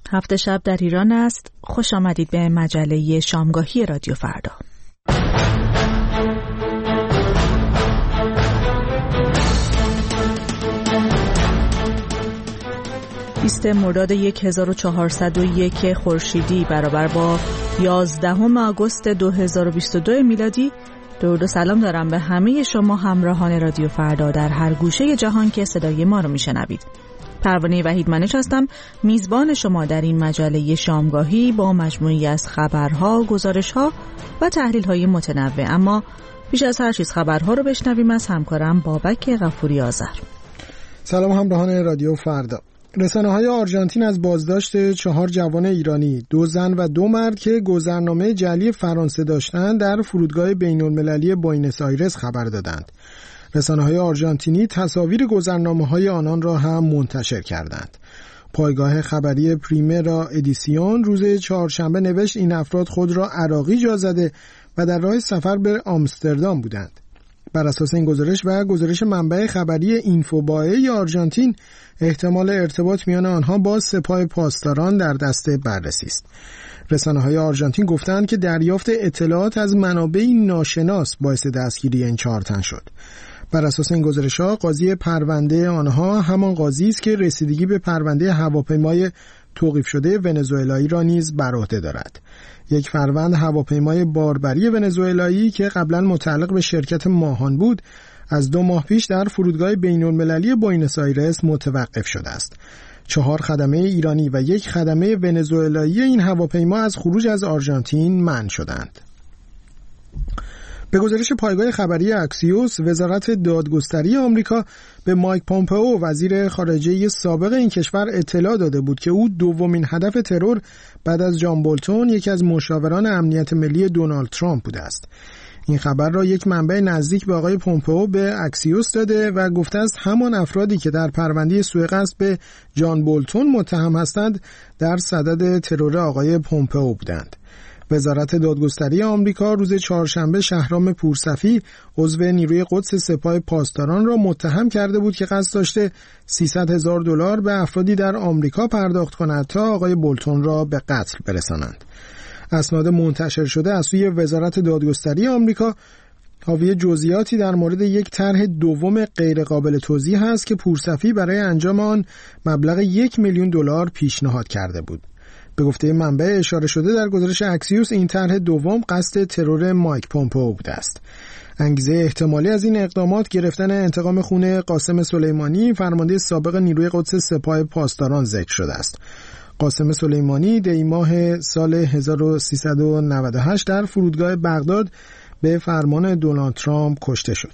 هفت شب در ایران است. خوش آمدید به مجله شامگاهی رادیو فردا. 20 مرداد 1401 خورشیدی برابر با 11 آگوست 2022 میلادی. درود و سلام دارم به همه شما همراهان رادیو فردا در هر گوشه جهان که صدای ما رو میشنوید. پروانه وحیدمنش هستم، میزبان شما در این مجله شامگاهی با مجموعی از خبرها، گزارشها و تحلیل‌های متنوع. اما بیش از هر چیز خبرها رو بشنویم از همکارم بابک غفوری آذر. سلام همراهان رادیو فردا. رسانه‌های آرژانتین از بازداشت 4 جوان ایرانی، 2 زن و 2 مرد که گذرنامه جعلی فرانسه داشتند در فرودگاه بین‌المللی بوئنوس آیرس خبر دادند. رسانه‌های آرژانتینی تصاویر گذرنامه‌های آنان را هم منتشر کردند. پایگاه خبری پریمرا ادیسیون روز چهارشنبه نوشت این افراد خود را عراقی جا زده و در راه سفر به آمستردام بودند. بر اساس این گزارش و گزارش منبع خبری اینفوبائه آرژانتین، احتمال ارتباط میان آنها با سپاه پاسداران در دست بررسی است. رسانه‌های آرژانتین گفتند که دریافت اطلاعات از منابعی ناشناس باعث دستگیری این 4 تن شد. بر اساس این گزارش‌ها قاضی پرونده آنها همان قاضی است که رسیدگی به پرونده هواپیمای توقیف شده ونزوئلایی را نیز بر عهده دارد. یک فروند هواپیمای باربری ونزوئلایی که قبلا متعلق به شرکت ماهان بود، از 2 ماه پیش در فرودگاه بین‌المللی بوئنوس آیرس متوقف شده است. 4 خدمه ایرانی و 1 خدمه ونزوئلایی این هواپیما از خروج از آرژانتین منع شدند. به گزارش پایگاه خبری اکسیوس، وزارت دادگستری آمریکا به مایک پومپئو، وزیر خارجه سابق این کشور، اطلاع داده بود که او دومین هدف ترور بعد از جان بولتون، یکی از مشاوران امنیت ملی دونالد ترامپ بوده است. این خبر را یک منبع نزدیک به آقای پومپئو به اکسیوس داده و گفته است همان افرادی که در پرونده سوء قصد به جان بولتون متهم هستند در صدد ترور آقای پومپئو بودند. وزارت دادگستری آمریکا روز چهارشنبه شهرام پورصفی، عضو نیروی قدس سپاه پاسداران، را متهم کرده بود که قصد داشته $300,000 به افرادی در آمریکا پرداخت کند تا آقای بولتون را به قتل برسانند. اسناد منتشر شده از سوی وزارت دادگستری آمریکا حاوی جزئیاتی در مورد یک طرح دوم غیرقابل توضیح است که پورصفی برای انجام آن مبلغ $1,000,000 پیشنهاد کرده بود. به گفته منبع اشاره شده در گزارش اکسیوس، این طرح دوم قصد ترور مایک پومپئو بوده است. انگیزه احتمالی از این اقدامات گرفتن انتقام خون قاسم سلیمانی، فرمانده سابق نیروی قدس سپاه پاسداران، ذکر شده است. قاسم سلیمانی دی ماه سال 1398 در فرودگاه بغداد به فرمان دونالد ترامپ کشته شد.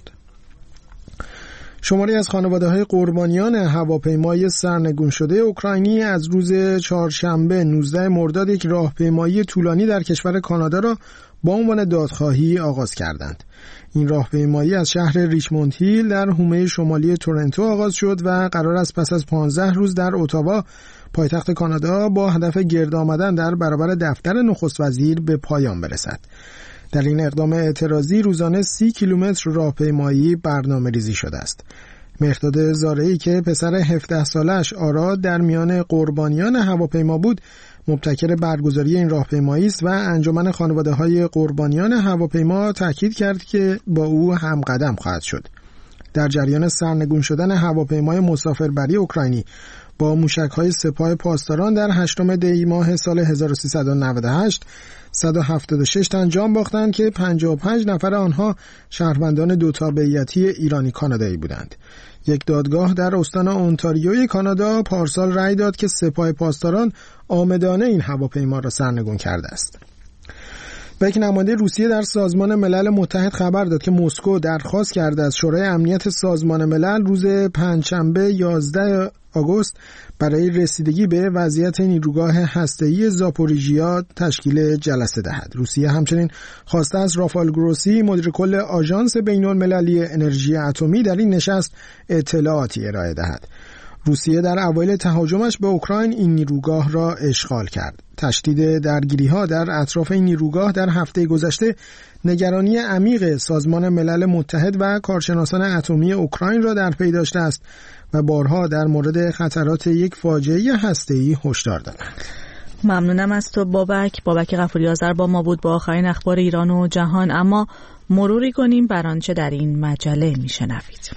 شماری از خانواده‌های قربانیان هواپیمای سرنگون شده اوکراینی از روز چهارشنبه 19 مرداد یک راهپیمایی طولانی در کشور کانادا را با عنوان دادخواهی آغاز کردند. این راهپیمایی از شهر ریچموند هیل در حومه شمالی تورنتو آغاز شد و قرار است پس از 15 روز در اتاوا، پایتخت کانادا، با هدف گرد آمدن در برابر دفتر نخست وزیر به پایان برسد. در این اقدام اعتراضی روزانه 30 کیلومتر راهپیمایی برنامه‌ریزی شده است. مهرداد زارعی که پسر 17 سالش آراد در میان قربانیان هواپیما بود، مبتکر برگزاری این راهپیمایی است و انجمن خانواده‌های قربانیان هواپیما تاکید کرد که با او هم قدم خواهد شد. در جریان سرنگون شدن هواپیمای مسافربری اوکراینی با موشک‌های سپاه پاسداران در 8 دی ماه سال 1398 176 تن جان باختند که 55 نفر آنها شهروندان 2 تابعیتی ایرانی کانادایی بودند. یک دادگاه در استان اونتاریوی کانادا پارسال رأی داد که سپاه پاسداران عامدانه این هواپیما را سرنگون کرده است. و یک نماینده روسیه در سازمان ملل متحد خبر داد که مسکو درخواست کرده از شورای امنیت سازمان ملل روز پنجشنبه 11 آگوست برای رسیدگی به وضعیت نیروگاه هسته‌ای زاپوریژیا تشکیل جلسه دهد. روسیه همچنین خواسته از رافائل گروسی، مدیر کل آژانس بین‌المللی انرژی اتمی، در این نشست اطلاعاتی ارائه دهد. روسیه در اوایل تهاجمش به اوکراین این نیروگاه را اشغال کرد. تشدید درگیری‌ها در اطراف این نیروگاه در هفته گذشته نگرانی عمیق سازمان ملل متحد و کارشناسان اتمی اوکراین را در پی داشته است و بارها در مورد خطرات یک فاجعه هسته‌ای هشدار دادند. ممنونم از تو بابک غفوری آذر با ما بود با آخرین اخبار ایران و جهان. اما مروری کنیم بر آنچه در این مجله میشنوید.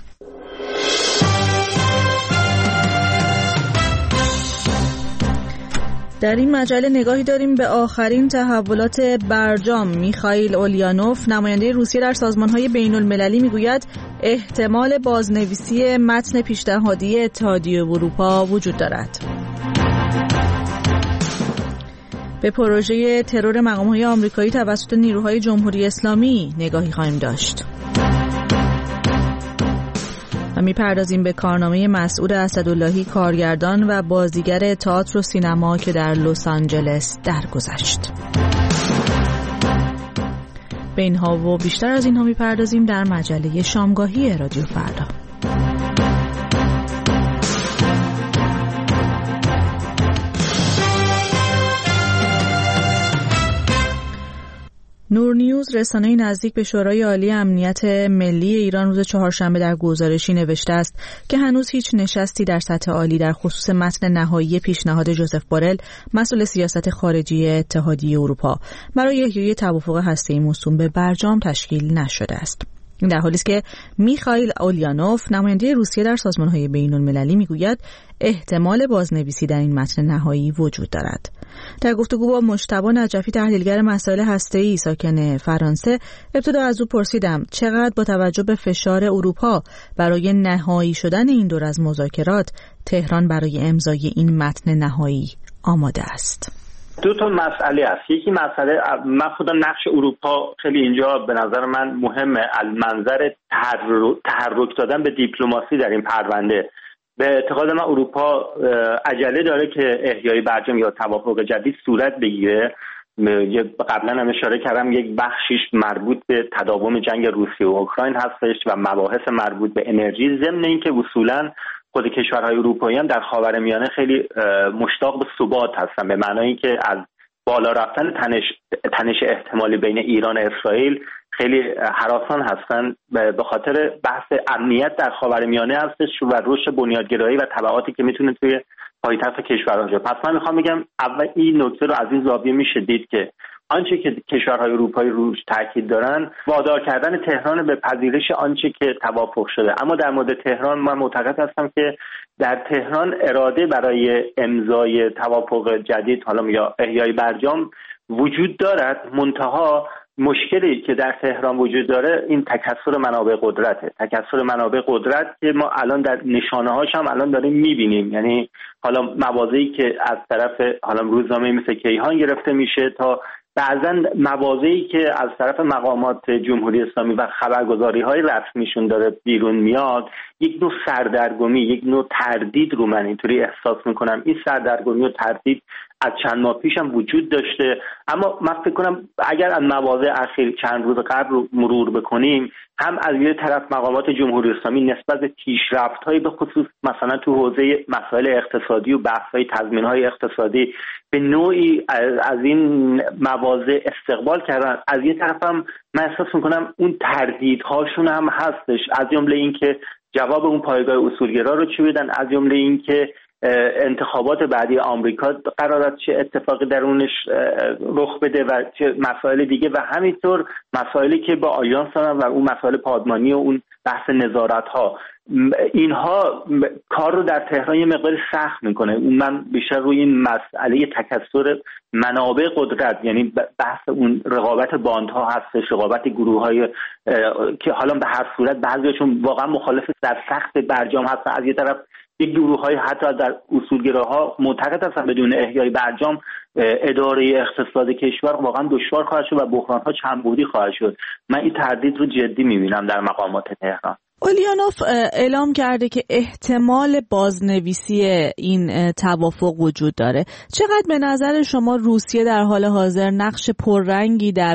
در این مجله نگاهی داریم به آخرین تحولات برجام. میخائیل اولیانوف نماینده روسیه در سازمان‌های بین‌المللی میگوید احتمال بازنویسی متن پیشنهادی اتحادیه اروپا وجود دارد. به پروژه ترور مقام‌های آمریکایی توسط نیروهای جمهوری اسلامی نگاهی خواهیم داشت. و میپردازیم به کارنامه مسعود اسداللهی، کارگردان و بازیگر تئاتر و سینما که در لس آنجلس درگذشت. به اینها و بیشتر از اینها میپردازیم در مجله شامگاهی رادیو فردا. نور نیوز رسانه‌ای نزدیک به شورای عالی امنیت ملی ایران روز چهارشنبه در گزارشی نوشته است که هنوز هیچ نشستی در سطح عالی در خصوص متن نهایی پیشنهاد ژوزف بورل مسئول سیاست خارجی اتحادیه اروپا برای احیای توافق هسته‌ای موسوم به برجام تشکیل نشده است. این در حالی است که میخائیل اولیانوف نماینده روسیه در سازمان‌های بین‌المللی میگوید احتمال بازنویسی در این متن نهایی وجود دارد. در گفتگو با مجتبی نجفی تحلیلگر مسائل هسته‌ای ساکن فرانسه ابتدا از او پرسیدم چقدر با توجه به فشار اروپا برای نهایی شدن این دور از مذاکرات تهران برای امضای این متن نهایی آماده است. دو تا مسئله است. یکی مسئله من خودم نقش اروپا خیلی اینجا به نظر من مهمه، المنظر تحرک دادن به دیپلماسی در این پرونده. به اعتقاد من اروپا عجله داره که احیای برجام یا توافق جدید صورت بگیره. قبلا هم اشاره کردم یک بخشیش مربوط به تداوم جنگ روسیه و اوکراین هستش و مباحث مربوط به انرژی، ضمن اینکه اصولاً خود کشورهای اروپایی هم در خاورمیانه خیلی مشتاق به ثبات هستن، به معنای اینکه از بالا رفتن تنش احتمالی بین ایران و اسرائیل خیلی هراسان هستن به خاطر بحث امنیت در خاورمیانه هستش و رشد بنیادگرایی و تبعاتی که میتونه توی پایتخت کشورها باشه. پس من میخوام بگم اول این نکته رو از این زاویه میشه دید که آنچه که کشورهای اروپایی روش تاکید دارن وادار کردن تهران به پذیرش آنچه که توافق شده. اما در مورد تهران من معتقد هستم که در تهران اراده برای امضای توافق جدید حالا یا احیای برجام وجود دارد، منتها مشکلی که در تهران وجود داره این تکثر منابع قدرته. تکثر منابع قدرت که ما الان در نشانه‌هاش هم الان داریم می‌بینیم، یعنی حالا مواضعی که از طرف حالا روزنامه مثل کیهان گرفته میشه تا بعضا مواضعی که از طرف مقامات جمهوری اسلامی و خبرگزاری‌های رسمیشون داره بیرون میاد، یک نوع سردرگمی، یک نوع تردید رو من اینطوری احساس میکنم. این سردرگمی و تردید از چند ماه پیش هم وجود داشته، اما من فکر کنم اگر از مواضع اخیر چند روز قبل رو مرور بکنیم، هم از یه طرف مقامات جمهوری اسلامی نسبت به پیشرفت‌های به خصوص مثلا تو حوزه مسائل اقتصادی و بحث‌های تضمین‌های اقتصادی به نوعی از این مواضع استقبال کردن، از یه طرف هم من احساس میکنم اون تردیدهاشون هم هستش، از جمله این که جواب اون پایگاه اصولگرا رو چی بدن، از جمله این که انتخابات بعدی آمریکا قرار است چه اتفاقی درونش رخ بده و چه مسائل دیگه و همینطور مسائلی که با آژانس دارن و اون مسائل پادمانی و اون بحث نظارت ها، اینها کار رو در تهران یه مقدار سخت میکنه. اون من بیشتر روی این مسئله تکثر منابع قدرت، یعنی بحث اون رقابت باندها هستش، رقابت گروه‌های که حالا به هر صورت بعضیشون واقعا مخالف در سخت برجام هستن، از یه طرف یک گروه‌های حتی در اصولگراها معتقد هستن بدون احیای برجام اداره اقتصاد کشور واقعا دشوار خواهد شد و بحران‌ها چندبعدی خواهد شد. من این تردید رو جدی می‌بینم در مقامات تهران. اوليانوف اعلام کرده که احتمال بازنویسی این توافق وجود داره. چقدر به نظر شما روسیه در حال حاضر نقش پررنگی در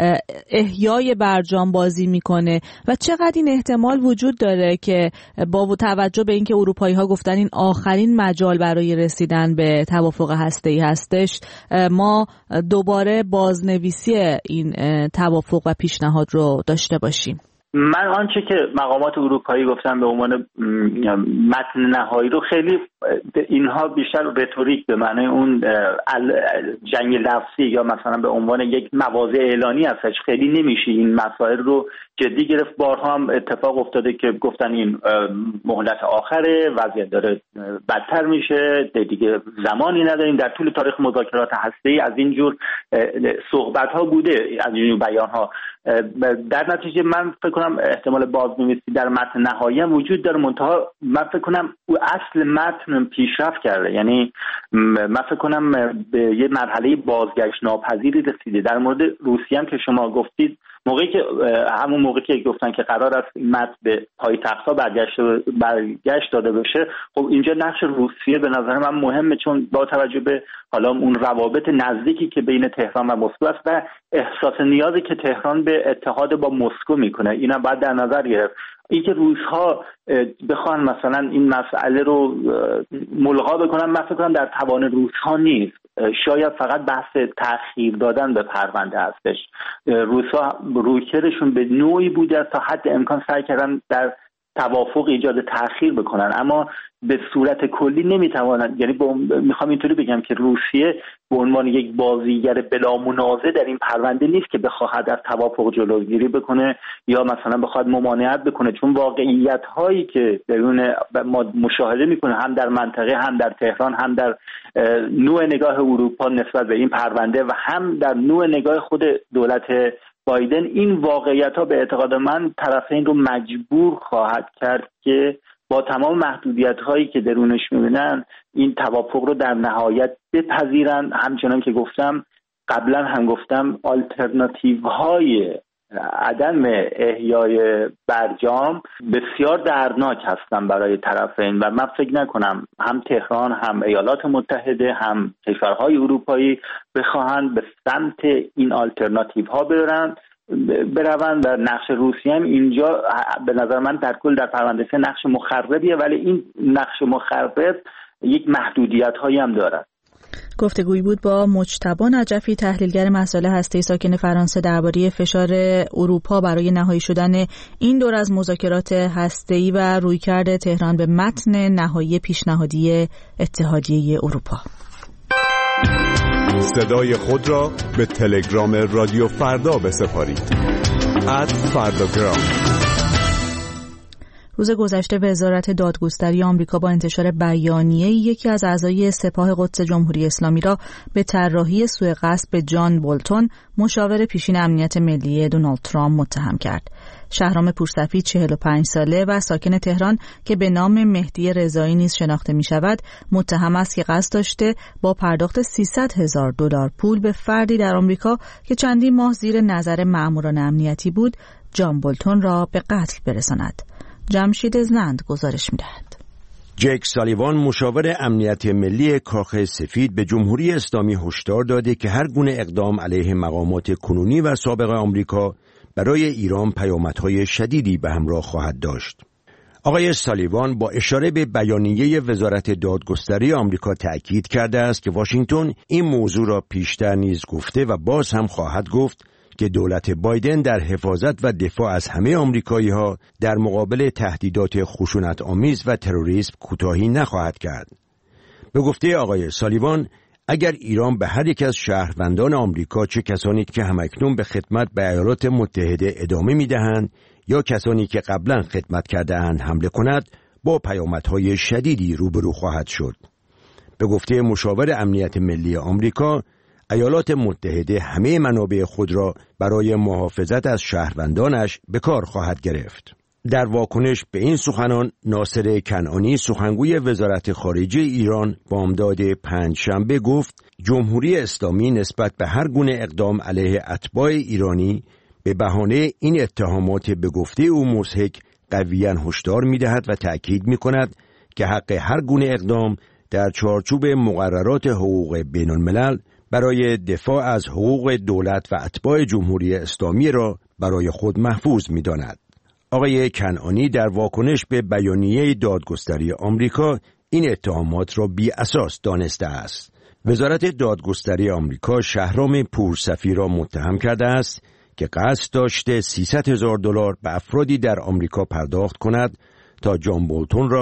احیای برجام بازی میکنه و چقدر این احتمال وجود داره که با توجه به اینکه اروپایی‌ها گفتن این آخرین مجال برای رسیدن به توافق هسته‌ای هستش، ما دوباره بازنویسی این توافق و پیشنهاد رو داشته باشیم؟ من آنچه که مقامات اروپایی گفتن به عنوان متن نهایی رو خیلی اینها بیشتر رتوریک به معنی اون جنگ لفظی یا مثلا به عنوان یک مواضع اعلانی هستش، خیلی نمیشه این مسائل رو جدی گرفت. بارها هم اتفاق افتاده که گفتن این مهلت آخره، وضعیت داره بدتر میشه، دیگه زمانی نداریم. در طول تاریخ مذاکرات هسته‌ای از اینجور صحبت ها بوده، از اینجور بیان ها. در نتیجه من فکر کنم احتمال بازنویسی در متن نهایی هم وجود داره، منتها من فکر کنم او اصل متن پیشرفت کرده. یعنی من فکر کنم به یه مرحله بازگشت ناپذیری رسیده. در مورد روسیه هم که شما گفتید، همون موقعی که گفتن که قرار است این متن به پایتخت‌ها برگشت داده بشه، خب اینجا نقش روسیه به نظر من مهمه، چون با توجه به حالا اون روابط نزدیکی که بین تهران و مسکو است و احساس نیازی که تهران به اتحاد با مسکو میکنه، اینا باید در نظر گرفت. اینکه روس‌ها بخوان مثلا این مسئله رو ملغا بکنن، من فکر کنم در توان روس‌ها نیست. شاید فقط بحث تأخیر دادن به پرونده هستش. روس‌ها رویکردشون به نوعی بوده تا حد امکان سعی کردن در توافق ایجاد تأخیر بکنن، اما به صورت کلی نمیتوانند. یعنی میخوام اینطوری بگم که روسیه به عنوان یک بازیگر بلا منازع در این پرونده نیست که بخواهد از توافق جلوگیری بکنه یا مثلا بخواد ممانعت بکنه، چون واقعیت هایی که درون ما مشاهده میکنه هم در منطقه، هم در تهران، هم در نوع نگاه اروپا نسبت به این پرونده و هم در نوع نگاه خود دولت بایدن، این واقعیت ها به اعتقاد من طرفین رو مجبور خواهد کرد که با تمام محدودیت هایی که درونش میبینن این توافق رو در نهایت بپذیرن. همچنان که گفتم قبلا هم گفتم، آلترناتیو های عدم احیای برجام بسیار دردناک هستن برای طرفین و من فکر نکنم هم تهران، هم ایالات متحده، هم کشورهای اروپایی بخواهند به سمت این آلترناتیو ها بروند و نقش روسیه هم اینجا به نظر من در کل در پرونده نقش مخربیه، ولی این نقش مخرب یک محدودیت هایی هم دارد. گفتگویی بود با مجتبی نجفی، تحلیلگر مسائل هسته‌ای ساکن فرانسه، درباره فشار اروپا برای نهایی شدن این دور از مذاکرات هسته‌ای و رویکرد تهران به متن نهایی پیشنهادی اتحادیه اروپا. صدای خود را به تلگرام رادیو فردا بسپارید. @فرداگرام. روز گذشته وزارت دادگستری آمریکا با انتشار بیانیه یکی از اعضای سپاه قدس جمهوری اسلامی را به طراحی سوء قصد به جان بولتون، مشاور پیشین امنیت ملی دونالد ترامپ، متهم کرد. شهرام پورسفید 45 ساله و ساکن تهران که به نام مهدی رضایی نیز شناخته می شود، متهم است که قصد داشته با پرداخت $300,000 پول به فردی در آمریکا که چندین ماه زیر نظر مأموران امنیتی بود، جان بولتون را به قتل برساند. جمشید زند گزارش می‌دهد. جک سالیوان، مشاور امنیت ملی کاخ سفید، به جمهوری اسلامی هشدار داده که هر گونه اقدام علیه مقامات کنونی و سابق آمریکا برای ایران پیامدهای شدیدی به همراه خواهد داشت. آقای سالیوان با اشاره به بیانیه وزارت دادگستری آمریکا تأکید کرده است که واشنگتن این موضوع را پیشتر نیز گفته و باز هم خواهد گفت که دولت بایدن در حفاظت و دفاع از همه آمریکایی‌ها در مقابل تهدیدات خشونت‌آمیز و تروریسم کوتاهی نخواهد کرد. به گفته آقای سالیوان، اگر ایران به هر یک از شهروندان آمریکا، چه کسانی که همکنون به خدمت به ایالات متحده ادامه می‌دهند یا کسانی که قبلا خدمت کرده‌اند حمله کند، با پیامدهای شدیدی روبرو خواهد شد. به گفته مشاور امنیت ملی آمریکا، ایالات متحده همه منابع خود را برای محافظت از شهروندانش به کار خواهد گرفت. در واکنش به این سخنان، ناصر کنعانی، سخنگوی وزارت خارجه ایران، بامداد پنجشنبه گفت جمهوری اسلامی نسبت به هر گونه اقدام علیه اتباع ایرانی به بهانه این اتهامات به گفته او مضحک قویاً هشدار می‌دهد و تأکید می‌کند که حق هر گونه اقدام در چارچوب مقررات حقوق بین‌الملل برای دفاع از حقوق دولت و اتباع جمهوری اسلامی را برای خود محفوظ می‌داند. آقای کنعانی در واکنش به بیانیه دادگستری آمریکا این اتهامات را بی اساس دانسته است. وزارت دادگستری آمریکا شهرام پورسفی را متهم کرده است که قصد داشته $300,000 به افرادی در آمریکا پرداخت کند تا جان بولتون را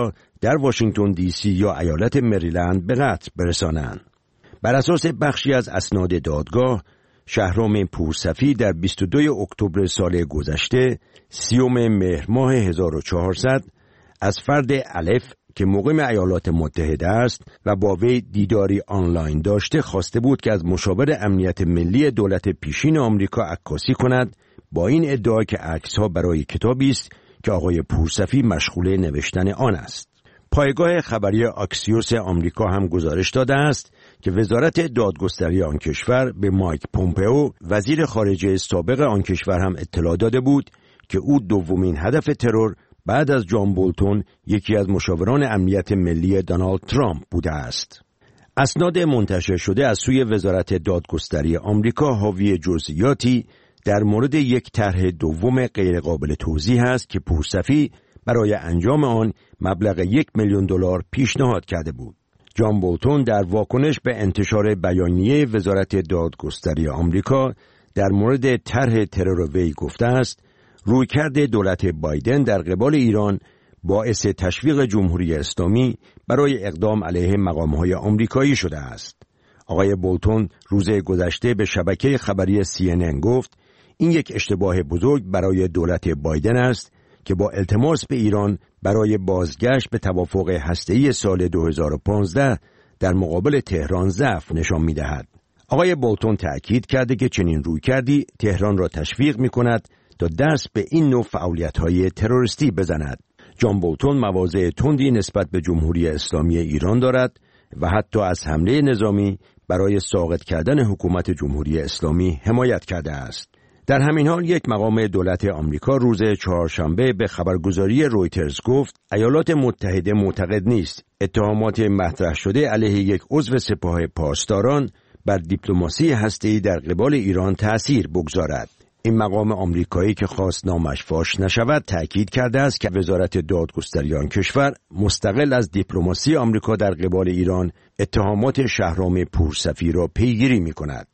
در واشنگتن دی سی یا ایالت مریلند به قتل برسانند. بر اساس بخشی از اسناد دادگاه، شهرام پورسفید در 22 اکتبر سال گذشته 30 مهر ماه 1400 از فرد الف که مقیم ایالات متحده است و با وی دیداری آنلاین داشته خواسته بود که از مشاور امنیت ملی دولت پیشین آمریکا عکاسی کند، با این ادعا که عکس‌ها برای کتابی است که آقای پورسفی مشغول نوشتن آن است. پایگاه خبری آکسیوس آمریکا هم گزارش داده است که وزارت دادگستری آن کشور به مایک پومپئو وزیر خارجه سابق آن کشور هم اطلاع داده بود که او دومین هدف ترور بعد از جان بولتون، یکی از مشاوران امنیت ملی دونالد ترامپ بوده است. اسناد منتشر شده از سوی وزارت دادگستری آمریکا حاوی جزئیاتی در مورد یک طرح دوم غیرقابل توضیح است که پورسفی برای انجام آن مبلغ $1,000,000 پیشنهاد کرده بود. جان بولتون در واکنش به انتشار بیانیه وزارت دادگستری آمریکا در مورد طرح ترور وی گفته است رویکرد دولت بایدن در قبال ایران باعث تشویق جمهوری اسلامی برای اقدام علیه مقام‌های آمریکایی شده است. آقای بولتون روز گذشته به شبکه خبری CNN گفت این یک اشتباه بزرگ برای دولت بایدن است که با التماس به ایران برای بازگشت به توافق هسته‌ای سال 2015 در مقابل تهران ضعف نشان می‌دهد. آقای بولتون تأکید کرده که چنین رویکردی تهران را تشویق می‌کند تا دست به این نوع فعالیت‌های تروریستی بزند. جان بولتون مواضع تندی نسبت به جمهوری اسلامی ایران دارد و حتی از حمله نظامی برای ساقط کردن حکومت جمهوری اسلامی حمایت کرده است. در همین حال یک مقام دولت آمریکا روز چهارشنبه به خبرگزاری رویترز گفت ایالات متحده معتقد نیست اتهامات مطرح شده علیه یک عضو سپاه پاسداران بر دیپلماسی هسته‌ای در قبال ایران تأثیر بگذارد. این مقام آمریکایی که خواست نامش فاش نشود تأکید کرده است که وزارت دادگستری آن کشور مستقل از دیپلماسی آمریکا در قبال ایران اتهامات شهرام پورسفی را پیگیری می‌کند.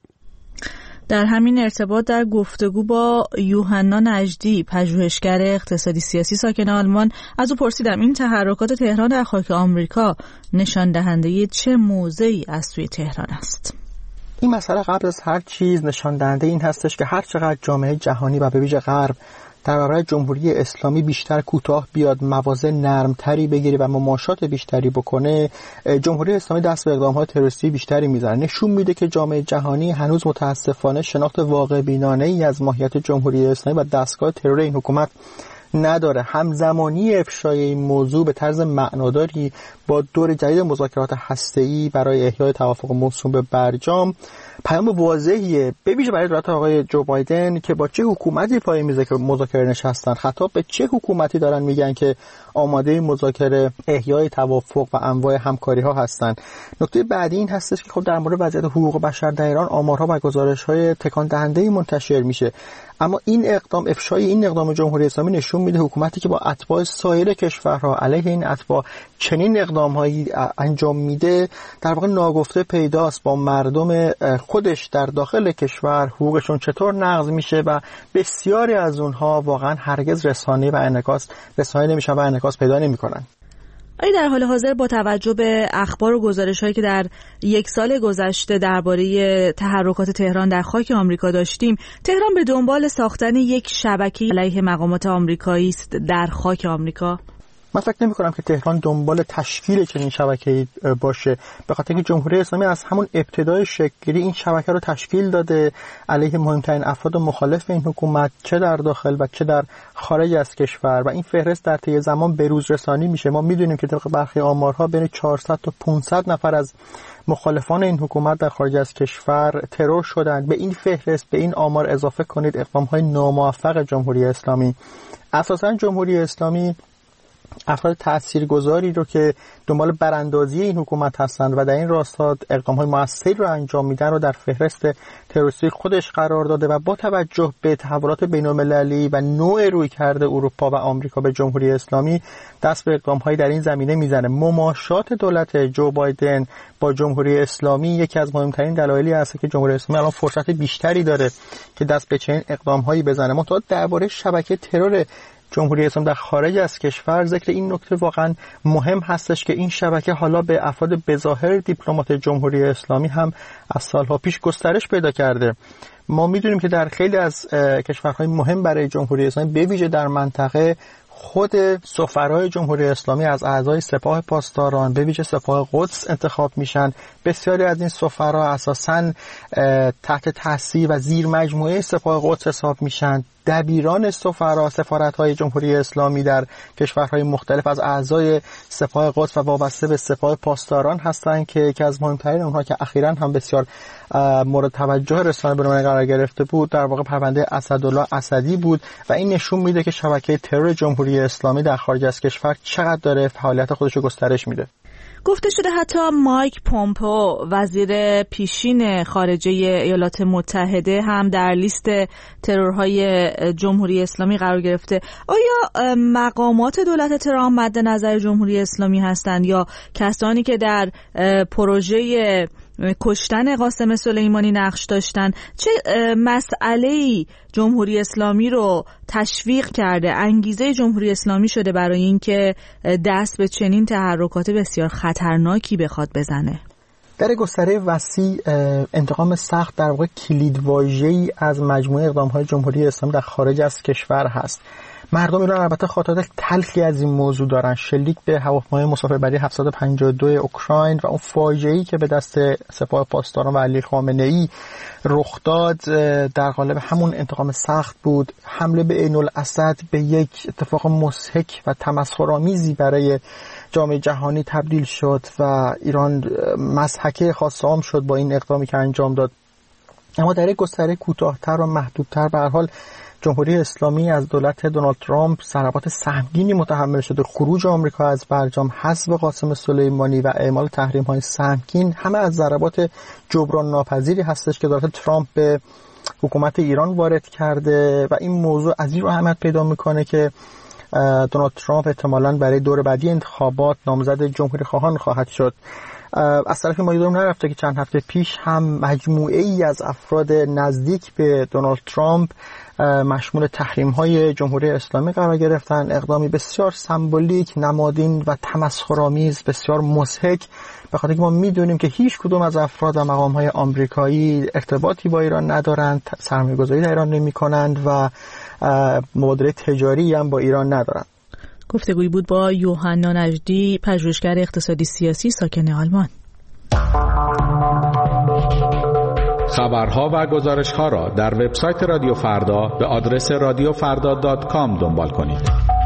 در همین ارتباط در گفتگو با یوحنا نجدی، پژوهشگر اقتصادی سیاسی ساکن آلمان، از او پرسیدم این تحرکات تهران در خاک آمریکا نشان دهنده چه موضعی از سوی تهران است؟ این مسئله قبل از هر چیز نشان دهنده این هستش که هر چقدر جامعه جهانی و به ویژه غرب در برابر جمهوری اسلامی بیشتر کوتاه بیاد، مواضع نرمتری بگیره و مماشات بیشتری بکنه، جمهوری اسلامی دست به اقدام‌های تروریستی بیشتری میزنه. نشون میده که جامعه جهانی هنوز متاسفانه شناخت واقع بینانه‌ای از ماهیت جمهوری اسلامی و دستگاه ترور این حکومت نداره. همزمانی افشای این موضوع به طرز معناداری با دور جدید مذاکرات هسته‌ای برای احیای توافق موسوم به برجام پیام واضحیه، به ویژه برای دولت آقای جو بایدن که با چه حکومتی پای میز که مذاکره نشستن، خطاب به چه حکومتی دارن میگن که آماده مذاکره احیای توافق و انواع همکاری ها هستن. نکته بعدی این هستش که خب در مورد وضعیت حقوق بشر در ایران آمارها و گزارش‌های تکان دهنده‌ای منتشر میشه، اما این اقدام، افشای این اقدام جمهوری اسلامی نشون میده حکومتی که با اتباع سایر کشورها علیه این اتباع چنین اقدام‌هایی انجام میده در واقع ناگفته پیداست با مردم خودش در داخل کشور حقوقشون چطور نقض میشه و بسیاری از اونها واقعا هرگز رسانه نمیشن و انعکاس پیدا نمیکنن. آیا در حال حاضر با توجه به اخبار و گزارش‌هایی که در یک سال گذشته درباره تحرکات تهران در خاک آمریکا داشتیم، تهران به دنبال ساختن یک شبکه علیه مقامات آمریکایی است در خاک آمریکا؟ من فکر نمی‌کنم که تهران دنبال تشکیل چنین شبکه‌ای باشه، به خاطر اینکه جمهوری اسلامی از همون ابتدای شکل‌گیری این شبکه رو تشکیل داده علیه مهمترین افراد مخالف این حکومت، چه در داخل و چه در خارج از کشور، و این فهرست در طی زمان بروز رسانی میشه. ما می‌دونیم که طبق برخی آمارها بین 400 تا 500 نفر از مخالفان این حکومت در خارج از کشور ترور شدند. به این فهرست، به این آمار اضافه کنید اقدام‌های ناموفق جمهوری اسلامی. اساساً جمهوری اسلامی افراد تاثیرگذاری رو که دنبال براندازی این حکومت هستند و در این راستا اقدام‌های موثری رو انجام میدن رو در فهرست تروریستی خودش قرار داده و با توجه به تحولات بین‌المللی و نوع رویکرد اروپا و آمریکا به جمهوری اسلامی دست به اقدام‌هایی در این زمینه میزنه. مماشات دولت جو بایدن با جمهوری اسلامی یکی از مهمترین دلایلی است که جمهوری اسلامی الان فرصت بیشتری داره که دست به چنین اقدام‌هایی بزنه. منتها درباره شبکه ترور جمهوری اسلامی در خارج از کشور، ذکر این نکته واقعا مهم هستش که این شبکه حالا به افراد بظاهر دیپلمات جمهوری اسلامی هم از سالها پیش گسترش پیدا کرده. ما میدونیم که در خیلی از کشورهای مهم برای جمهوری اسلامی به ویژه در منطقه خود سفرای جمهوری اسلامی از اعضای سپاه پاسداران به ویژه سپاه قدس انتخاب میشن. بسیاری از این سفرا اساساً تحت تاثیر و زیر مجموعه سپاه قدس حساب میشن. دبیران سفارت‌های جمهوری اسلامی در کشورهای مختلف از اعضای سپاه قدس و وابسته به سپاه پاسداران هستند که یکی از مهمترین اونها که اخیراً هم بسیار مورد توجه رسانه بین‌المللی قرار گرفته بود در واقع پرونده اسدالله اسدی بود و این نشون میده که شبکه ترور جمهوری اسلامی در خارج از کشور چقدر داره فعالیت خودش رو گسترش میده. گفته شده حتی مایک پومپو وزیر پیشین خارجه ایالات متحده هم در لیست ترورهای جمهوری اسلامی قرار گرفته. آیا مقامات دولت ترامپ مد نظر جمهوری اسلامی هستند یا کسانی که در پروژه کشتن قاسم سلیمانی نقش داشتن؟ چه مسئله‌ای جمهوری اسلامی رو تشویق کرده، انگیزه جمهوری اسلامی شده برای اینکه دست به چنین تحرکات بسیار خطرناکی بخواد بزنه؟ در گستره وسیع انتقام سخت در واقع کلیدواژه‌ای از مجموعه اقدام‌های جمهوری اسلامی در خارج از کشور هست. مردم ایران البته خاطرات تلخی از این موضوع دارن. شلیک به هواپیمای مسافربری 752 اوکراین و اون فاجعه‌ای که به دست سپاه پاسداران و علی خامنه‌ای رخ داد در قالب همون انتقام سخت بود. حمله به عین‌الاسد به یک اتفاق مضحک و تمسخرآمیزی برای جامعه جهانی تبدیل شد و ایران مضحکه خاص عام شد با این اقدامی که انجام داد. اما در یک گستره کوتاه‌تر و محدودتر به هر حال جمهوری اسلامی از دولت دونالد ترامپ ضربات سهمگینی متحمل شده. خروج آمریکا از برجام، حذف قاسم سلیمانی و اعمال تحریم‌های سهمگین همه از ضربات جبران ناپذیری هستش که دولت ترامپ به حکومت ایران وارد کرده و این موضوع از این رو اهمیت پیدا میکنه که دونالد ترامپ احتمالاً برای دور بعدی انتخابات نامزد جمهوری خواهان خواهد شد. از طرفی ما یادمون نرفته که چند هفته پیش هم مجموعه ای از افراد نزدیک به دونالد ترامپ مشمول تحریم‌های جمهوری اسلامی قرار گرفتن. اقدامی بسیار سمبولیک، نمادین و تمسخرآمیز، بسیار مضحک، به خاطر که ما میدونیم که هیچ کدوم از افراد و مقام‌های آمریکایی ارتباطی با ایران ندارند، سرمایه‌گذاری در ایران نمی‌کنند و مبادله تجاری هم با ایران ندارند. گفتگویی بود با یوحنا نجدی، پژوهشگر اقتصادی سیاسی ساکن آلمان. خبرها و گزارش‌ها را در وبسایت رادیو فردا به آدرس radiofrda.com دنبال کنید.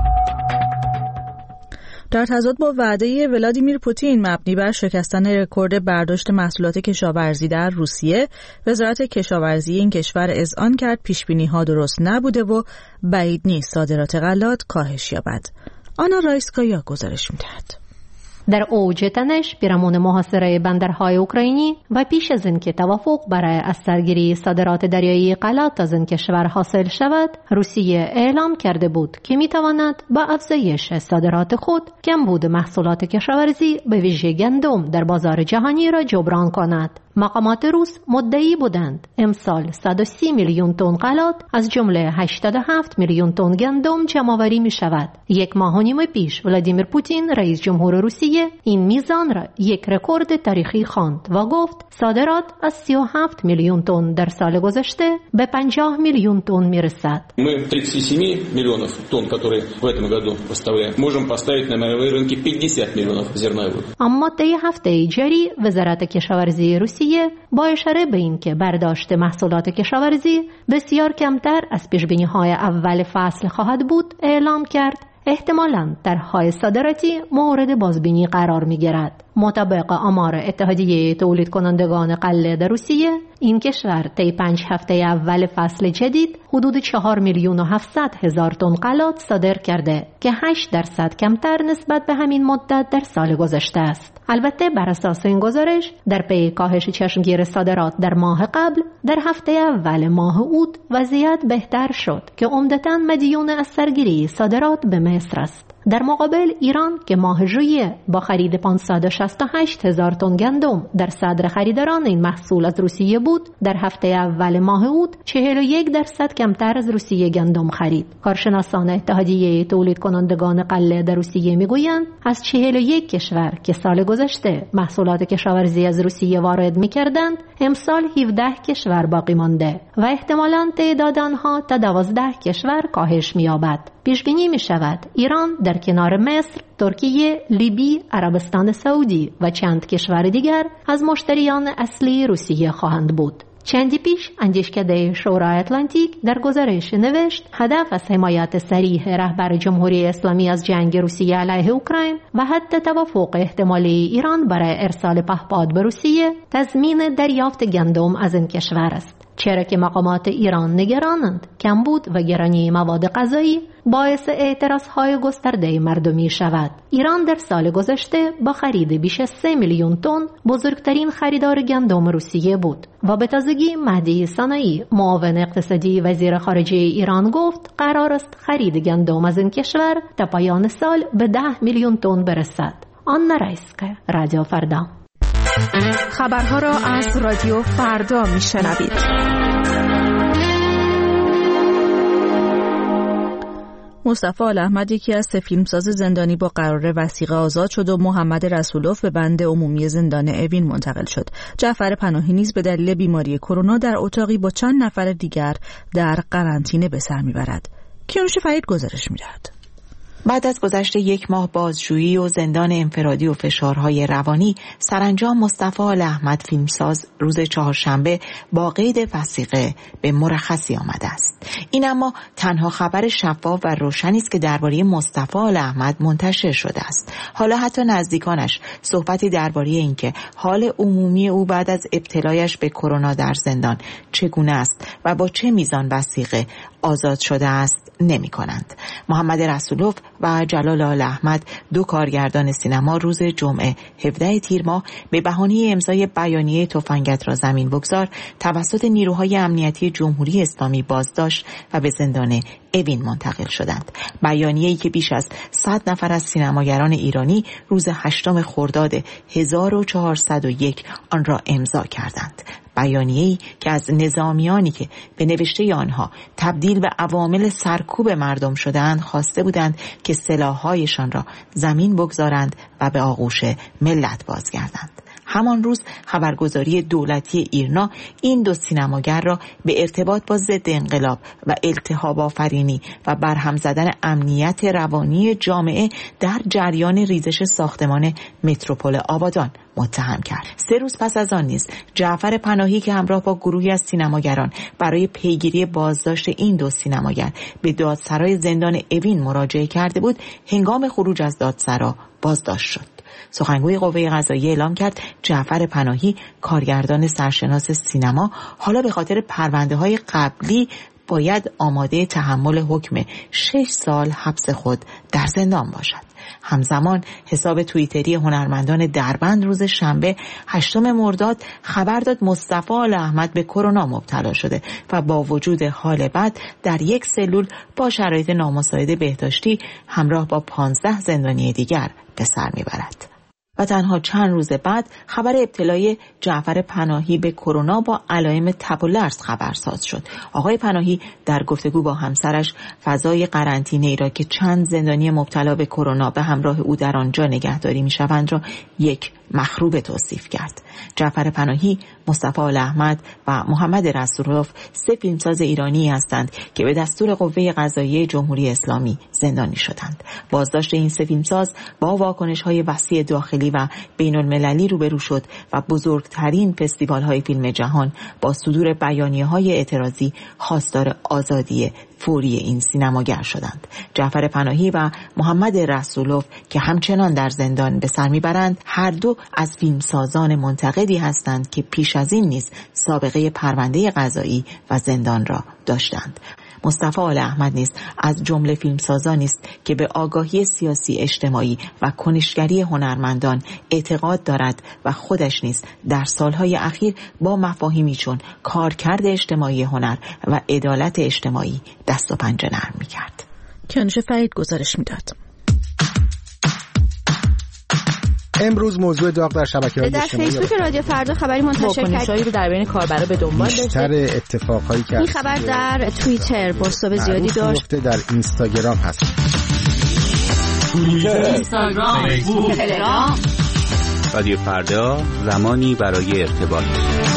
در تضاد با وعده ولادیمیر پوتین مبنی بر شکستن رکورد برداشت محصولات کشاورزی در روسیه، وزارت کشاورزی این کشور اذعان کرد پیش‌بینی‌ها درست نبوده و بعید نیست صادرات غلات کاهش یابد. آنا رایسکایا گزارش می‌دهد. در اوج تنش پیرامون محاصره بندرهای اوکراینی و پیش از اینکه توافق برای از سرگیری صادرات دریایی غلات از این کشور حاصل شود، روسیه اعلام کرده بود که می‌تواند با افزایش صادرات خود کمبود محصولات کشاورزی به ویژه گندم در بازار جهانی را جبران کند. مقامات روس مدعی بودند امسال 130 میلیون تن غلات از جمله 87 میلیون تن گندم جمع‌آوری می‌شود. یک ماه و نیم پیش ولادیمیر پوتین رئیس جمهور روسیه این میزان را یک رکورد تاریخی خواند و گفت صادرات از 37 میلیون تن در سال گذشته به 50 میلیون تن میرسد. Мы 37 миллионов тонн, которые в этом году поставляем, можем поставить на мировые рынки 50 миллионов зерновых. اما طی هفته جاری وزارت کشاورزی روسیه با اشاره به این که برداشت محصولات کشاورزی بسیار کمتر از پیش‌بینی‌های اول فصل خواهد بود اعلام کرد احتمالاً طرح‌های صادراتی مورد بازبینی قرار می‌گیرد. مطابق آمار اتحادیه تولید کنندگان غله در روسیه، این کشور طی 5 هفته اول فصل جدید حدود 4 میلیون و 700 هزار تن غلات صادر کرده که 8% کمتر نسبت به همین مدت در سال گذشته است. البته بر اساس این گزارش در پی کاهش چشمگیر صادرات در ماه قبل، در هفته اول ماه اوت وضعیت بهتر شد که عمدتاً مدیون از سرگیری صادرات به مصر است. در مقابل ایران که ماه ژوئیه با خرید 568,000 تن گندم در صدر خریداران این محصول از روسیه بود، در هفته اول ماه اوت 41% کمتر از روسیه گندم خرید. کارشناسان اتحادیه تولید کنندگان غله در روسیه میگویند از 41 کشور که سال گذشته محصولات کشاورزی از روسیه وارد میکردند، امسال 17 کشور باقی مانده و احتمالاً تعداد آنها تا 12 کشور کاهش می‌یابد. پیش‌بینی می‌شود ایران در کنار مصر، ترکیه، لیبی، عربستان سعودی و چند کشور دیگر از مشتریان اصلی روسیه خواهند بود. چندی پیش اندیشکده شورای اتلانتیک در گزارش نوشت هدف از حمایت صریح رهبر جمهوری اسلامی از جنگ روسیه علیه اوکراین و حتی توافق احتمالی ایران برای ارسال پهپاد به روسیه تضمین دریافت گندم از این کشور است، چرا که مقامات ایران نگرانند کمبود و گرانی مواد غذایی باعث اعتراضهای گسترده مردمی شود. ایران در سال گذشته با خرید بیش از 3 میلیون تن بزرگترین خریدار گندم روسیه بود و به تازگی مهدی صناعی معاون اقتصادی وزیر خارجه ایران گفت قرار است خرید گندم از این کشور تا پایان سال به 10 میلیون تن برسد. آنا رایسکا، رادیو فردا. خبرها را از رادیو فردا میشنوید. مصطفی آلاحمد یکی از سه فیلمساز زندانی با قرار وثیقه آزاد شد و محمد رسولوف به بند عمومی زندان اوین منتقل شد. جعفر پناهی نیز به دلیل بیماری کرونا در اتاقی با چند نفر دیگر در قرنطینه به سر میبرد. کیانوش فرید گزارش میدهد. بعد از گذشت 1 ماه بازجویی و زندان انفرادی و فشارهای روانی، سرانجام مصطفی آلاحمد فیلمساز روز چهارشنبه با قید وثیقه به مرخصی آمده است. این اما تنها خبر شفاف و روشنی است که درباره مصطفی آلاحمد منتشر شده است. حالا حتی نزدیکانش صحبتی درباره اینکه حال عمومی او بعد از ابتلایش به کرونا در زندان چگونه است و با چه میزان وثیقه آزاد شده است نمی کنند. محمد رسولوف و جلال آلاحمد، 2 کارگردان سینما، روز جمعه 17 تیر ماه به بهانه امضای بیانیه تفنگت را زمین بگذار توسط نیروهای امنیتی جمهوری اسلامی بازداشت و به زندان اوین منتقل شدند. بیانیه‌ای که بیش از 100 نفر از سینماگران ایرانی روز 8 خرداد 1401 آن را امضا کردند. بیانیه‌ای که از نظامیانی که به نوشته آنها تبدیل به عوامل سرکوب مردم شدند خواسته بودند که سلاح‌هایشان را زمین بگذارند و به آغوش ملت بازگردند. همان روز خبرگزاری دولتی ایرنا این 2 سینماگر را به ارتباط با ضد انقلاب و التهاب آفرینی و برهم زدن امنیت روانی جامعه در جریان ریزش ساختمان متروپول آبادان متهم کرد. 3 روز پس از آن نیز جعفر پناهی که همراه با گروهی از سینماگران برای پیگیری بازداشت این 2 سینماگر به دادسرای زندان اوین مراجعه کرده بود، هنگام خروج از دادسرا بازداشت شد. سخنگوی قوه قضاییه اعلام کرد جعفر پناهی، کارگردان سرشناس سینما، حالا به خاطر پرونده‌های قبلی باید آماده تحمل حکم 6 سال حبس خود در زندان باشد. همزمان حساب توییتری هنرمندان دربند روز شنبه 8 مرداد خبر داد مصطفی آلاحمد به کرونا مبتلا شده و با وجود حال بد در یک سلول با شرایط نامساعد بهداشتی همراه با 15 زندانی دیگر به سر میبرد. و تنها چند روز بعد خبر ابتلای جعفر پناهی به کرونا با علائم تب و لرز خبرساز شد. آقای پناهی در گفتگو با همسرش فضای قرنطینه‌ای را که چند زندانی مبتلا به کرونا به همراه او در آنجا نگهداری می‌شوند را یک مخروبه توصیف کرد. جعفر پناهی، مصطفی آلاحمد و محمد رسولوف 3 فیلمساز ایرانی هستند که به دستور قوه قضاییه جمهوری اسلامی زندانی شدند. بازداشت این 3 فیلمساز با واکنش‌های وسیع داخلی و بین‌المللی روبرو شد و بزرگترین فستیوال‌های فیلم جهان با صدور بیانیه‌های اعتراضی خواستار آزادی فوری این سینماگر شدند. جعفر پناهی و محمد رسولوف که همچنان در زندان به سر میبرند، هر دو از فیلمسازان منتقدی هستند که پیش از این نیز سابقه پرونده قضایی و زندان را داشتند. مصطفی آلاحمد نیز از جمله فیلمسازانی است که به آگاهی سیاسی اجتماعی و کنشگری هنرمندان اعتقاد دارد و خودش نیز در سالهای اخیر با مفاهیمی چون کارکرد اجتماعی هنر و عدالت اجتماعی دست و پنجه نرم می‌کرد. کیانوش فرید گزارش می‌داد. امروز موضوع داغ در شبکه‌های اجتماعی در فیسبوک رادیو فردا خبری منتشر کرد رو در بین کاربرا به دنبال داشته. بیشتر اتفاقایی که این خبر در توییتر بازتاب زیادی داشت. در اینستاگرام هست. اینستاگرام، فیسبوک، تلگرام. رادیو فردا، زمانی برای ارتباط.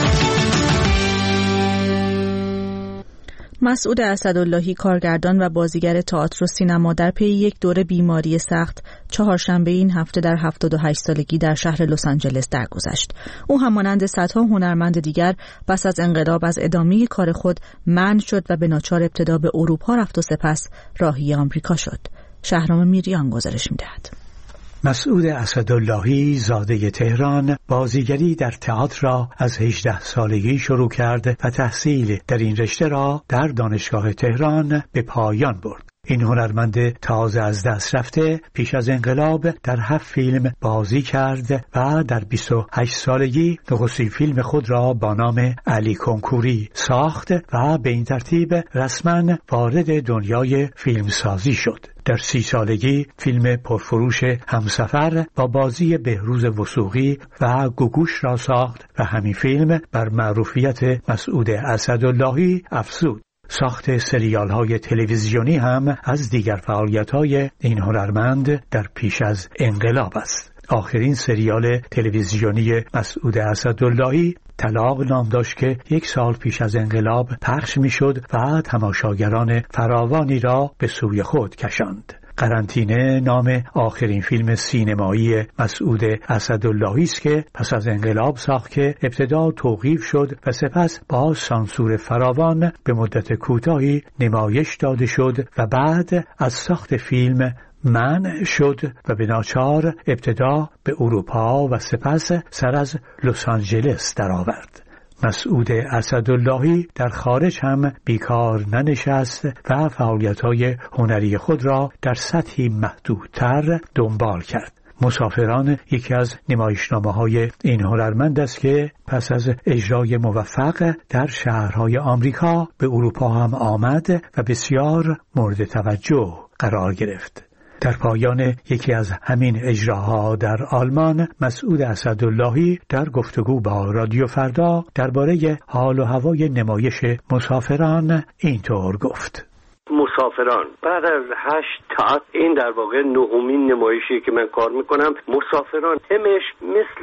مسعود اسداللهی، کارگردان و بازیگر تئاتر و سینما، در پی یک دوره بیماری سخت چهارشنبه این هفته در 78 سالگی در شهر لس آنجلس درگذشت. او همانند صدها هنرمند دیگر پس از انقلاب از ادامه کار خود منع شد و به ناچار ابتدا به اروپا رفت و سپس راهی آمریکا شد. شهرام میریان گزارش می‌دهد. مسعود اسداللهی زاده تهران بازیگری در تئاتر را از 18 سالگی شروع کرد و تحصیل در این رشته را در دانشگاه تهران به پایان برد. این هنرمند تازه از دست رفته پیش از انقلاب در 7 فیلم بازی کرد و در 28 سالگی نخستین فیلم خود را با نام علی کنکوری ساخت و به این ترتیب رسما وارد دنیای فیلمسازی شد. در 30 سالگی فیلم پرفروش همسفر با بازی بهروز وثوقی و گوگوش را ساخت و همین فیلم بر معروفیت مسعود اسداللهی افزود. ساخت سریال های تلویزیونی هم از دیگر فعالیت های این هنرمند در پیش از انقلاب است. آخرین سریال تلویزیونی مسعود اسداللهی طلاق نام داشت که 1 سال پیش از انقلاب پخش می شد و تماشاگران فراوانی را به سوی خود کشاند. قرنطینه نام آخرین فیلم سینمایی مسعود اسداللهی است که پس از انقلاب ساخت که ابتدا توقیف شد و سپس با سانسور فراوان به مدت کوتاهی نمایش داده شد و بعد از ساخت فیلم منع شد و به ناچار ابتدا به اروپا و سپس سر از لس آنجلس درآورد. مسعود اسداللهی در خارج هم بیکار ننشست و فعالیت‌های هنری خود را در سطحی محدودتر دنبال کرد. مسافران یکی از نمایشنامه‌های این هنرمند است که پس از اجرای موفق در شهرهای آمریکا به اروپا هم آمد و بسیار مورد توجه قرار گرفت. در پایان یکی از همین اجراها در آلمان مسعود اسداللهی در گفتگو با رادیو فردا درباره حال و هوای نمایش مسافران اینطور گفت: مسافران بعد از 8 تئاتر این در واقع 9مین نمایشی که من کار میکنم. مسافران همش مثل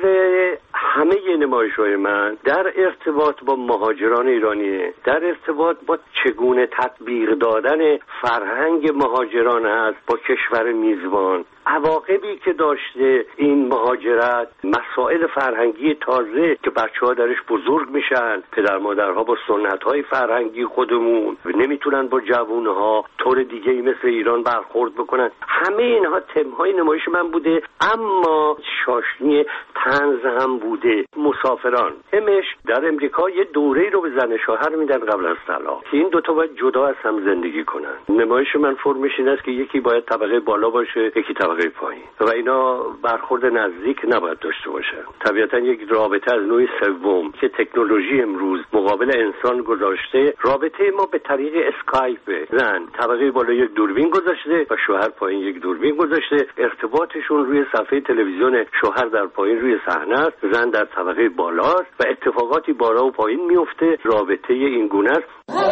همه نمایش‌های من در ارتباط با مهاجران ایرانیه، در ارتباط با چگونه تطبیق دادن فرهنگ مهاجران هست با کشور میزبان، عواقبی که داشته این مهاجرت، مسائل فرهنگی تازه که بچه‌ها درش بزرگ میشن، پدر مادرها با سنت‌های فرهنگی خودمون نمیتونن با جوانها طور دیگه‌ای مثل ایران برخورد بکنن. همه اینها تم‌های نمایش من بوده، اما شاشنی طنز هم بوده. مسافران همش در امریکا یه دوره‌ای رو به زن شوهر میدن قبل از طلاق که این دوتا باید جدا از هم زندگی کنن. نمایش من فرمش این است که یکی باید طبقه بالا باشه، یکی طبقه پایین و اینا برخورد نزدیک نباید داشته باشن. طبیعتا یک رابطه از نوع سوم که تکنولوژی امروز مقابل انسان گذاشته، رابطه ما به طریق اسکایپ، زن طبقه بالا یک دوربین گذاشته و شوهر پایین یک دوربین گذاشته، ارتباطشون روی صفحه تلویزیون، شوهر در پایین روی صحنه است، زن در طبقه بالاست و اتفاقاتی بالا و پایین میفته. رابطه این گونه است.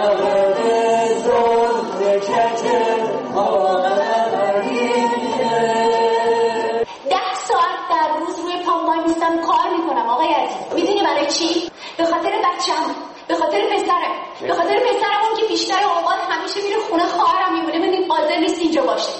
10 ساعت در روز روی پام وای میستم کار میکنم آقای عزیز. میدونی برای چی؟ به خاطر بچه‌م، به خاطر پسرم، به خاطر پسرم اون که بیشتر اوقات همیشه میره خونه خواهرم میمونه، ببین قادر نیست اینجا باشه.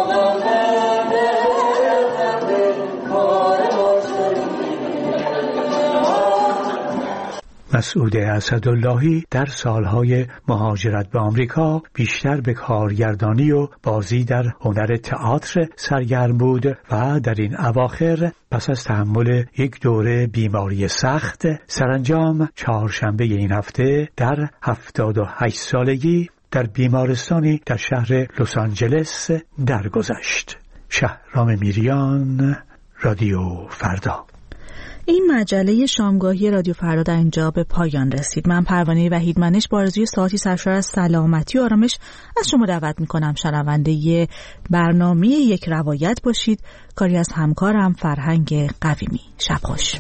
مسعود اسداللهی در سالهای مهاجرت به آمریکا بیشتر به کارگردانی و بازی در هنر تئاتر سرگرم بود و در این اواخر پس از تحمل یک دوره بیماری سخت سرانجام چهارشنبه این هفته در 78 سالگی در بیمارستانی در شهر لس آنجلس درگذشت. شهرام میریان، رادیو فردا. این مجله شامگاهی رادیو فردا در اینجا به پایان رسید. من پروانه وحیدمنش با آرزوی ساعتی سرشار از سلامتی و آرامش از شما دعوت میکنم شنونده برنامه یک روایت باشید. کاری از همکارم فرهنگ قویمی. شب خوش.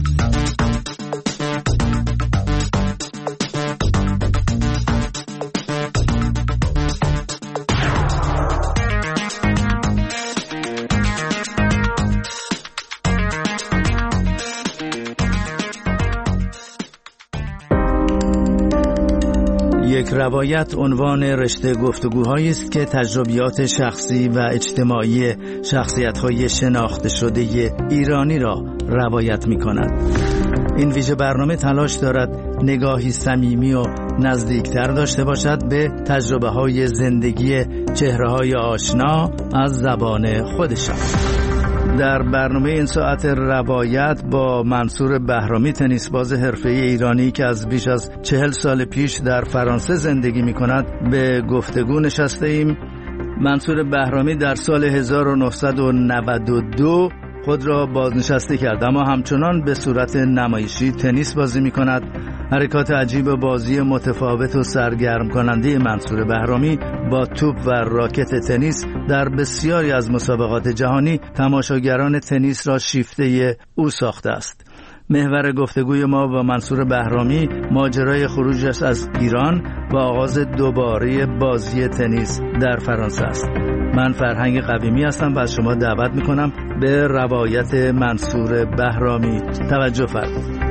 یک روایت عنوان رشته گفتگوهایی است که تجربیات شخصی و اجتماعی شخصیت‌های شناخته شده ایرانی را روایت می‌کند. این ویژه برنامه تلاش دارد نگاهی صمیمی و نزدیکتر داشته باشد به تجربه‌های زندگی چهره‌های آشنا از زبان خودشان. در برنامه این ساعت روایت با منصور بهرامی، تنیس باز حرفه‌ای ایرانی که از بیش از 40 سال پیش در فرانسه زندگی می‌کند به گفتگو نشسته ایم. منصور بهرامی در سال 1992 خود را بازنشسته کرد، اما همچنان به صورت نمایشی تنیس بازی می‌کند. حرکات عجیب بازی متفاوت و سرگرم کننده منصور بهرامی با توپ و راکت تنیس در بسیاری از مسابقات جهانی تماشاگران تنیس را شیفته او ساخته است. محور گفتگوی ما با منصور بهرامی ماجرای خروجش از ایران و آغاز دوباره بازی تنیس در فرانسه است. من فرهنگ قویمی هستم و از شما دعوت میکنم به روایت منصور بهرامی توجه فرمایید.